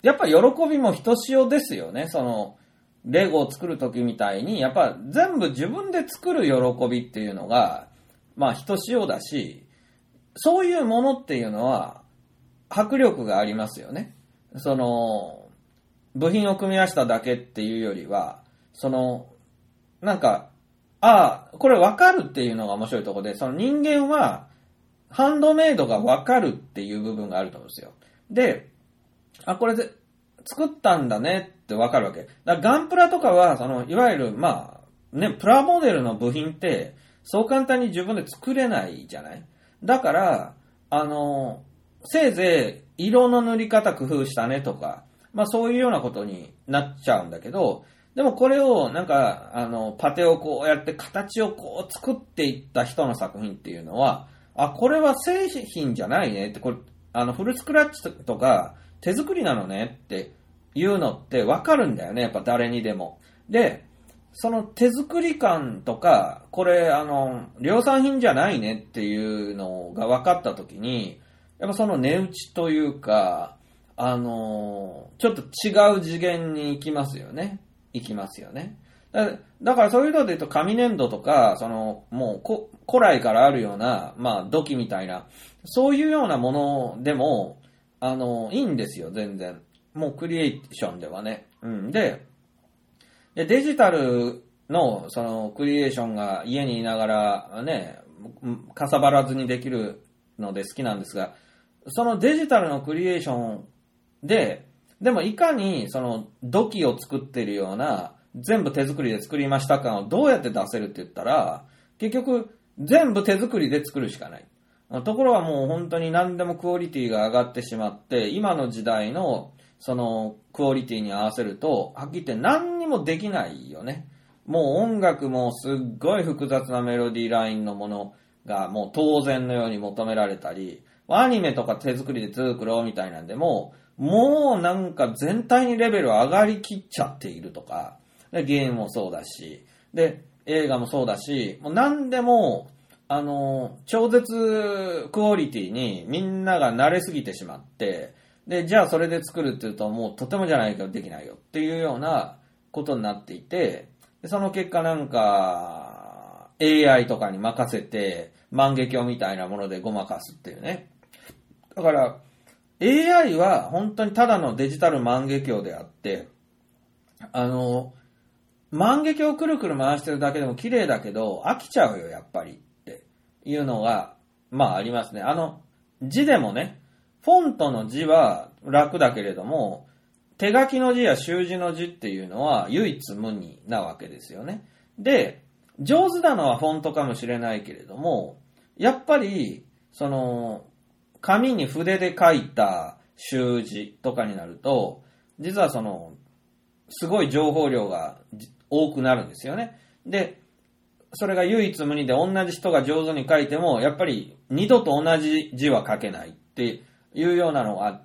やっぱ喜びもひとしおですよね。その、レゴを作るときみたいに、やっぱ全部自分で作る喜びっていうのが、まあひとしおだし、そういうものっていうのは、迫力がありますよね。その、部品を組み合わせただけっていうよりは、その、なんか、ああ、これ分かるっていうのが面白いところで、その人間は、ハンドメイドが分かるっていう部分があると思うんですよ。で、あ、これで作ったんだねって分かるわけ。だからガンプラとかは、その、いわゆる、まあ、ね、プラモデルの部品って、そう簡単に自分で作れないじゃない。だから、あの、せいぜい色の塗り方工夫したねとか、まあそういうようなことになっちゃうんだけど、でもこれをなんか、あの、パテをこうやって形をこう作っていった人の作品っていうのは、あ、これは製品じゃないねって、これ、あの、フルスクラッチとか手作りなのねっていうのってわかるんだよね、やっぱ誰にでも。で、その手作り感とか、これ、あの、量産品じゃないねっていうのが分かったときに、やっぱその値打ちというか、あの、ちょっと違う次元に行きますよね。行きますよね。だ, だからそういうので言うと紙粘土とか、その、もう古来からあるような、まあ土器みたいな、そういうようなものでも、あの、いいんですよ、全然。もうクリエーションではね。うん。で、でデジタルのそのクリエーションが家にいながらね、かさばらずにできるので好きなんですが、そのデジタルのクリエーションで、でもいかにその土器を作っているような全部手作りで作りました感をどうやって出せるって言ったら、結局全部手作りで作るしかない。ところがもう本当に何でもクオリティが上がってしまって、今の時代のそのクオリティに合わせると、はっきり言って何にもできないよね。もう音楽もすっごい複雑なメロディーラインのものがもう当然のように求められたり、アニメとか手作りで作ろうみたいなんでも、もうなんか全体にレベル上がりきっちゃっているとか、でゲームもそうだし、で、映画もそうだし、もう何でも、あの、超絶クオリティにみんなが慣れすぎてしまって、で、じゃあそれで作るって言うともうとてもじゃないけどできないよっていうようなことになっていて、でその結果なんか エーアイ とかに任せて万華鏡みたいなものでごまかすっていうね。だから エーアイ は本当にただのデジタル万華鏡であって、あの、万華鏡をくるくる回してるだけでも綺麗だけど飽きちゃうよやっぱりっていうのがまあありますね。あの字でもね、フォントの字は楽だけれども、手書きの字や習字の字っていうのは唯一無二なわけですよね。で、上手なのはフォントかもしれないけれども、やっぱり、その、紙に筆で書いた習字とかになると、実はその、すごい情報量が多くなるんですよね。で、それが唯一無二で同じ人が上手に書いても、やっぱり二度と同じ字は書けないっていうようなのがあって、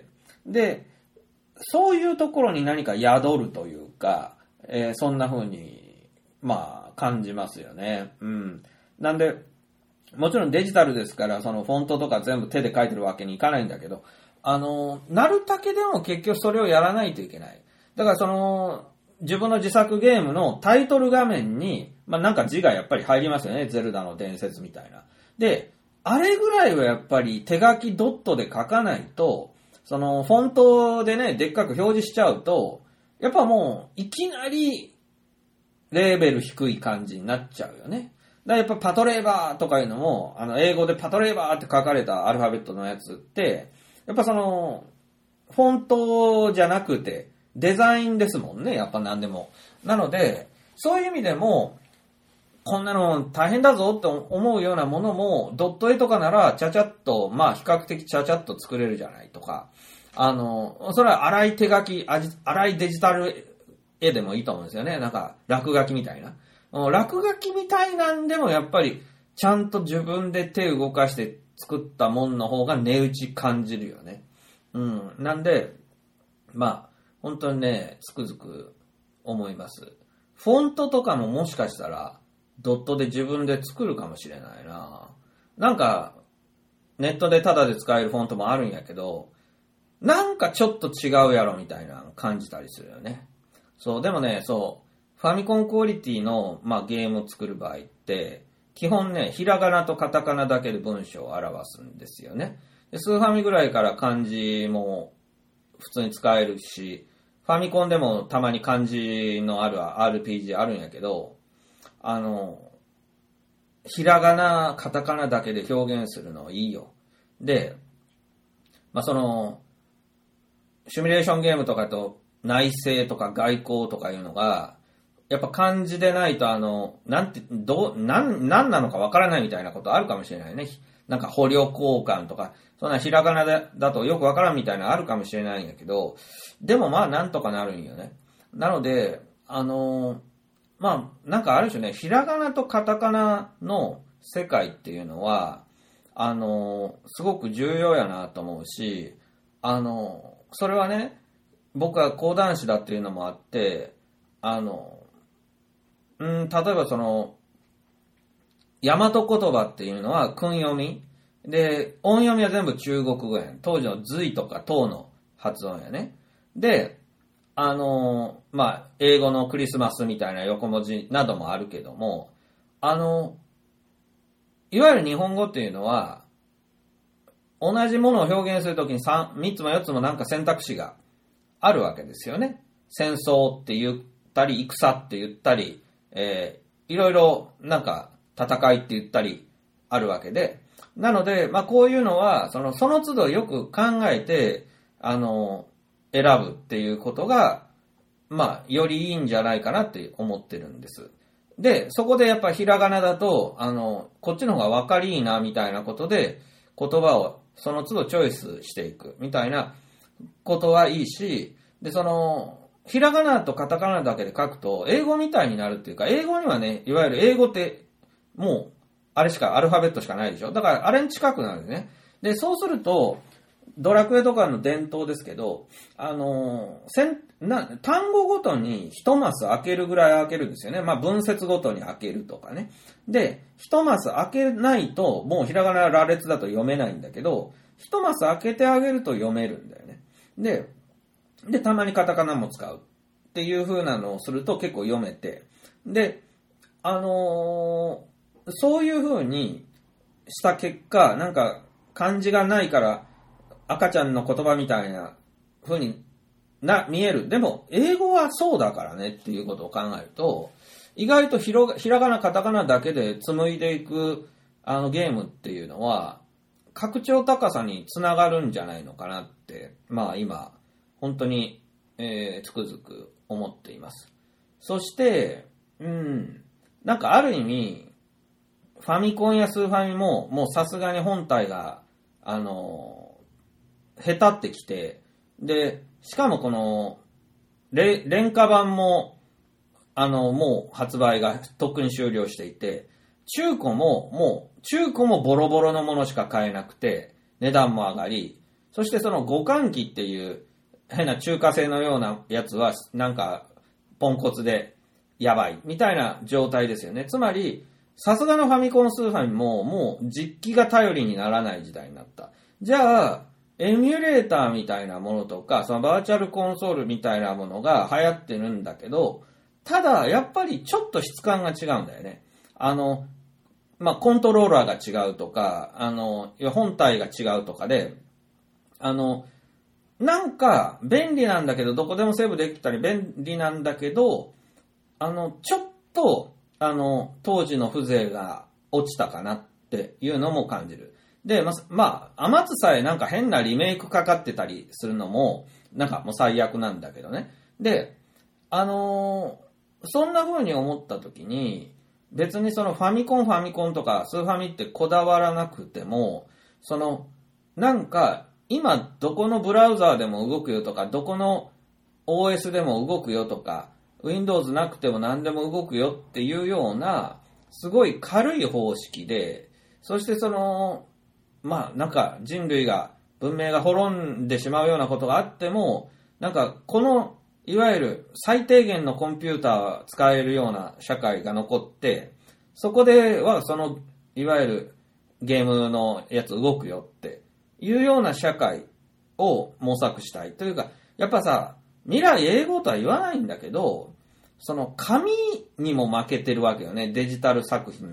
で、そういうところに何か宿るというか、えー、そんな風に、まあ、感じますよね。うん。なんで、もちろんデジタルですから、そのフォントとか全部手で書いてるわけにいかないんだけど、あの、なるだけでも結局それをやらないといけない。だからその、自分の自作ゲームのタイトル画面に、まあなんか字がやっぱり入りますよね。ゼルダの伝説みたいな。で、あれぐらいはやっぱり手書きドットで書かないと、そのフォントでね、でっかく表示しちゃうと、やっぱもういきなりレベル低い感じになっちゃうよね。だからやっぱパトレーバーとかいうのも、あの英語でパトレーバーって書かれたアルファベットのやつって、やっぱそのフォントじゃなくてデザインですもんね、やっぱ何でも。なので、そういう意味でも、こんなの大変だぞって思うようなものも、ドット絵とかなら、ちゃちゃっと、まあ比較的ちゃちゃっと作れるじゃないとか、あの、それは粗い手書き、粗いデジタル絵でもいいと思うんですよね。なんか、落書きみたいな。落書きみたいなんでもやっぱり、ちゃんと自分で手を動かして作ったもんの方が値打ち感じるよね。うん。なんで、まあ、本当にね、つくづく思います。フォントとかももしかしたら、ドットで自分で作るかもしれないな。なんか、ネットでタダで使えるフォントもあるんやけど、 なんかちょっと違うやろみたいな感じたりするよね。そう、でもね、そう、ファミコンクオリティの、まあ、ゲームを作る場合って、基本ね、ひらがなとカタカナだけで文章を表すんですよね。でスーファミぐらいから漢字も普通に使えるし、ファミコンでもたまに漢字のある アールピージー あるんやけど、あの、ひらがな、カタカナだけで表現するのはいいよ。で、まあ、その、シミュレーションゲームとかと内政とか外交とかいうのが、やっぱ漢字でないとあの、なんて、どう、なん、なんなのかわからないみたいなことあるかもしれないね。なんか捕虜交換とか、そんなひらがなだ、だとよくわからんみたいなのあるかもしれないんやけど、でもまあなんとかなるんよね。なので、あの、まあなんかある種ね、ひらがなとカタカナの世界っていうのは、あの、すごく重要やなと思うし、あの、それはね、僕は講談師だっていうのもあって、あの、うん、例えばその、大和言葉っていうのは訓読み。で、音読みは全部中国語やん。当時の隋とか唐の発音やね。で、あの、まあ、英語のクリスマスみたいな横文字などもあるけども、あの、いわゆる日本語っていうのは、同じものを表現するときに 3, 3つもよっつもなんか選択肢があるわけですよね。戦争って言ったり、戦って言ったり、えー、いろいろなんか戦いって言ったりあるわけで、なので、まあこういうのは、その、その都度よく考えて、あの、選ぶっていうことが、まあ、よりいいんじゃないかなって思ってるんです。で、そこでやっぱひらがなだと、あの、こっちの方が分かりいいなみたいなことで、言葉をその都度チョイスしていくみたいなことはいいし、で、その、ひらがなとカタカナだけで書くと、英語みたいになるっていうか、英語にはね、いわゆる英語って、もう、あれしか、アルファベットしかないでしょ。だから、あれに近くなるんですね。で、そうすると、ドラクエとかの伝統ですけど、あのー、せんな単語ごとに一マス開けるぐらい開けるんですよね。まあ、文節ごとに開けるとかね。で、一マス開けないと、もうひらがな羅列だと読めないんだけど、一マス開けてあげると読めるんだよね。で、で、たまにカタカナも使うっていう風なのをすると結構読めて、で、あのー、そういう風にした結果、なんか漢字がないから赤ちゃんの言葉みたいな風にな、見える。でも、英語はそうだからねっていうことを考えると、意外とひろひらがな、カタカナだけで紡いでいくあのゲームっていうのは、拡張高さにつながるんじゃないのかなって、まあ今、本当に、えー、つくづく思っています。そして、うん、なんかある意味、ファミコンやスーファミも、もうさすがに本体が、あの、下手ってきて、で、しかもこの、れ廉価版も、あの、もう発売がとっくに終了していて、中古も、もう、中古もボロボロのものしか買えなくて、値段も上がり、そしてその互換機っていう、変な中華製のようなやつは、なんか、ポンコツで、やばい、みたいな状態ですよね。つまり、さすがのファミコンスーファミも、もう実機が頼りにならない時代になった。じゃあ、エミュレーターみたいなものとか、そのバーチャルコンソールみたいなものが流行ってるんだけど、ただ、やっぱりちょっと質感が違うんだよね。あの、まあ、コントローラーが違うとか、あの、本体が違うとかで、あの、なんか便利なんだけど、どこでもセーブできたり便利なんだけど、あの、ちょっと、あの、当時の風情が落ちたかなっていうのも感じる。で、ま、まあ、余つさえなんか変なリメイクかかってたりするのも、なんかもう最悪なんだけどね。で、あのー、そんな風に思った時に、別にそのファミコンファミコンとかスーファミってこだわらなくても、その、なんか、今どこのブラウザーでも動くよとか、どこの オーエス でも動くよとか、Windows なくても何でも動くよっていうような、すごい軽い方式で、そしてその、まあなんか人類が、文明が滅んでしまうようなことがあっても、なんかこの、いわゆる最低限のコンピューター使えるような社会が残って、そこではその、いわゆるゲームのやつ動くよっていうような社会を模索したい。というか、やっぱさ、未来永劫とは言わないんだけど、その紙にも負けてるわけよね。デジタル作品って、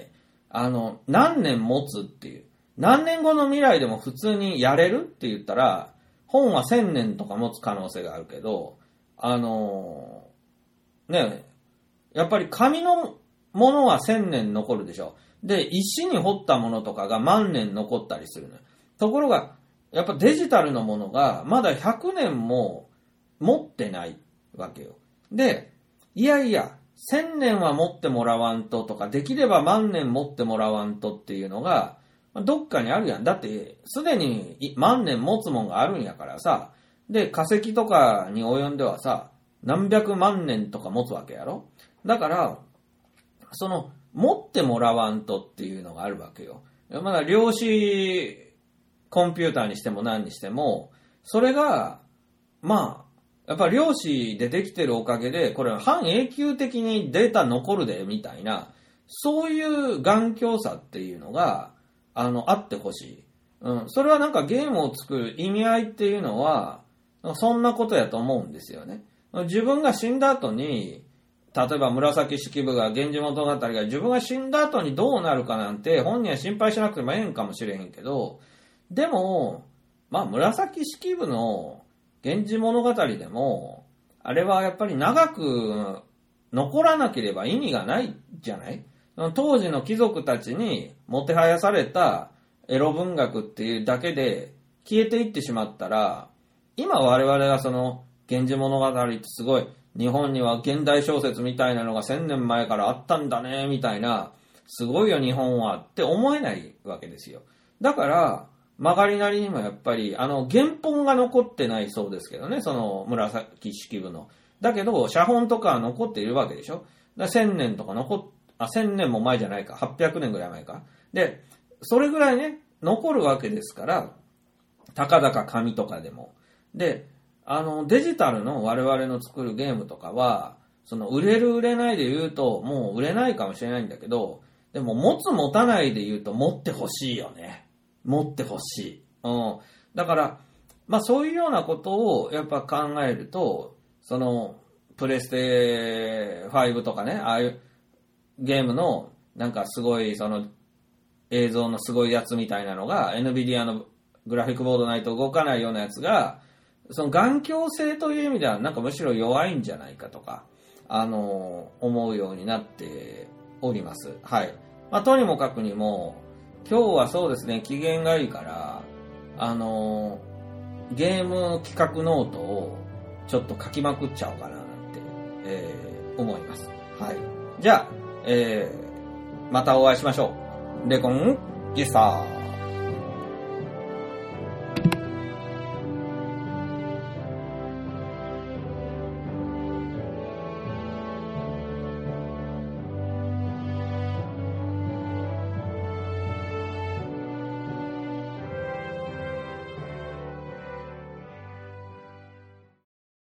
あの、何年持つっていう。何年後の未来でも普通にやれるって言ったら、本は千年とか持つ可能性があるけど、あのー、ね、やっぱり紙のものは千年残るでしょ。で、石に彫ったものとかが万年残ったりするのよ。ところが、やっぱデジタルのものがまだひゃくねんも持ってないわけよ。で、いやいや、千年は持ってもらわんととか、できれば万年持ってもらわんとっていうのが、どっかにあるやん。だって、すでに万年持つもんがあるんやからさ、で、化石とかに及んではさ、何百万年とか持つわけやろ。だから、その、持ってもらわんとっていうのがあるわけよ。まだ量子コンピューターにしても何にしても、それが、まあ、やっぱ量子でできてるおかげで、これは半永久的にデータ残るで、みたいな、そういう頑強さっていうのが、あの、あってほしい。うん。それはなんかゲームを作る意味合いっていうのは、そんなことやと思うんですよね。自分が死んだ後に、例えば紫式部が、源氏物語が自分が死んだ後にどうなるかなんて本人は心配しなくてもええんかもしれへんけど、でも、まあ紫式部の源氏物語でも、あれはやっぱり長く残らなければ意味がないじゃない？当時の貴族たちにもてはやされたエロ文学っていうだけで消えていってしまったら、今我々がその源氏物語ってすごい、日本には現代小説みたいなのが千年前からあったんだね、みたいな、すごいよ日本はって思えないわけですよ。だから、曲がりなりにもやっぱり、あの、原本が残ってないそうですけどね、その紫式部の。だけど、写本とかは残っているわけでしょ。だ千年とか残っ、あ、千年も前じゃないか、はっぴゃくねんぐらい前か。で、それぐらいね、残るわけですから、たかだか紙とかでも。で、あの、デジタルの我々の作るゲームとかは、その、売れる売れないで言うと、もう売れないかもしれないんだけど、でも、持つ持たないで言うと、持ってほしいよね。持ってほしい。うん。だから、まあ、そういうようなことを、やっぱ考えると、その、プレステファイブとかね、ああいうゲームの、なんかすごい、その、映像のすごいやつみたいなのが、エヌビディアのグラフィックボードないと動かないようなやつが、その頑強性という意味ではなんかむしろ弱いんじゃないかとか、あのー、思うようになっております。はい。まあ、とにもかくにも、今日はそうですね、機嫌がいいから、あのー、ゲーム企画ノートをちょっと書きまくっちゃおうかななんて、えー、思います。はい。じゃあ、えー、またお会いしましょう。レコンギスター。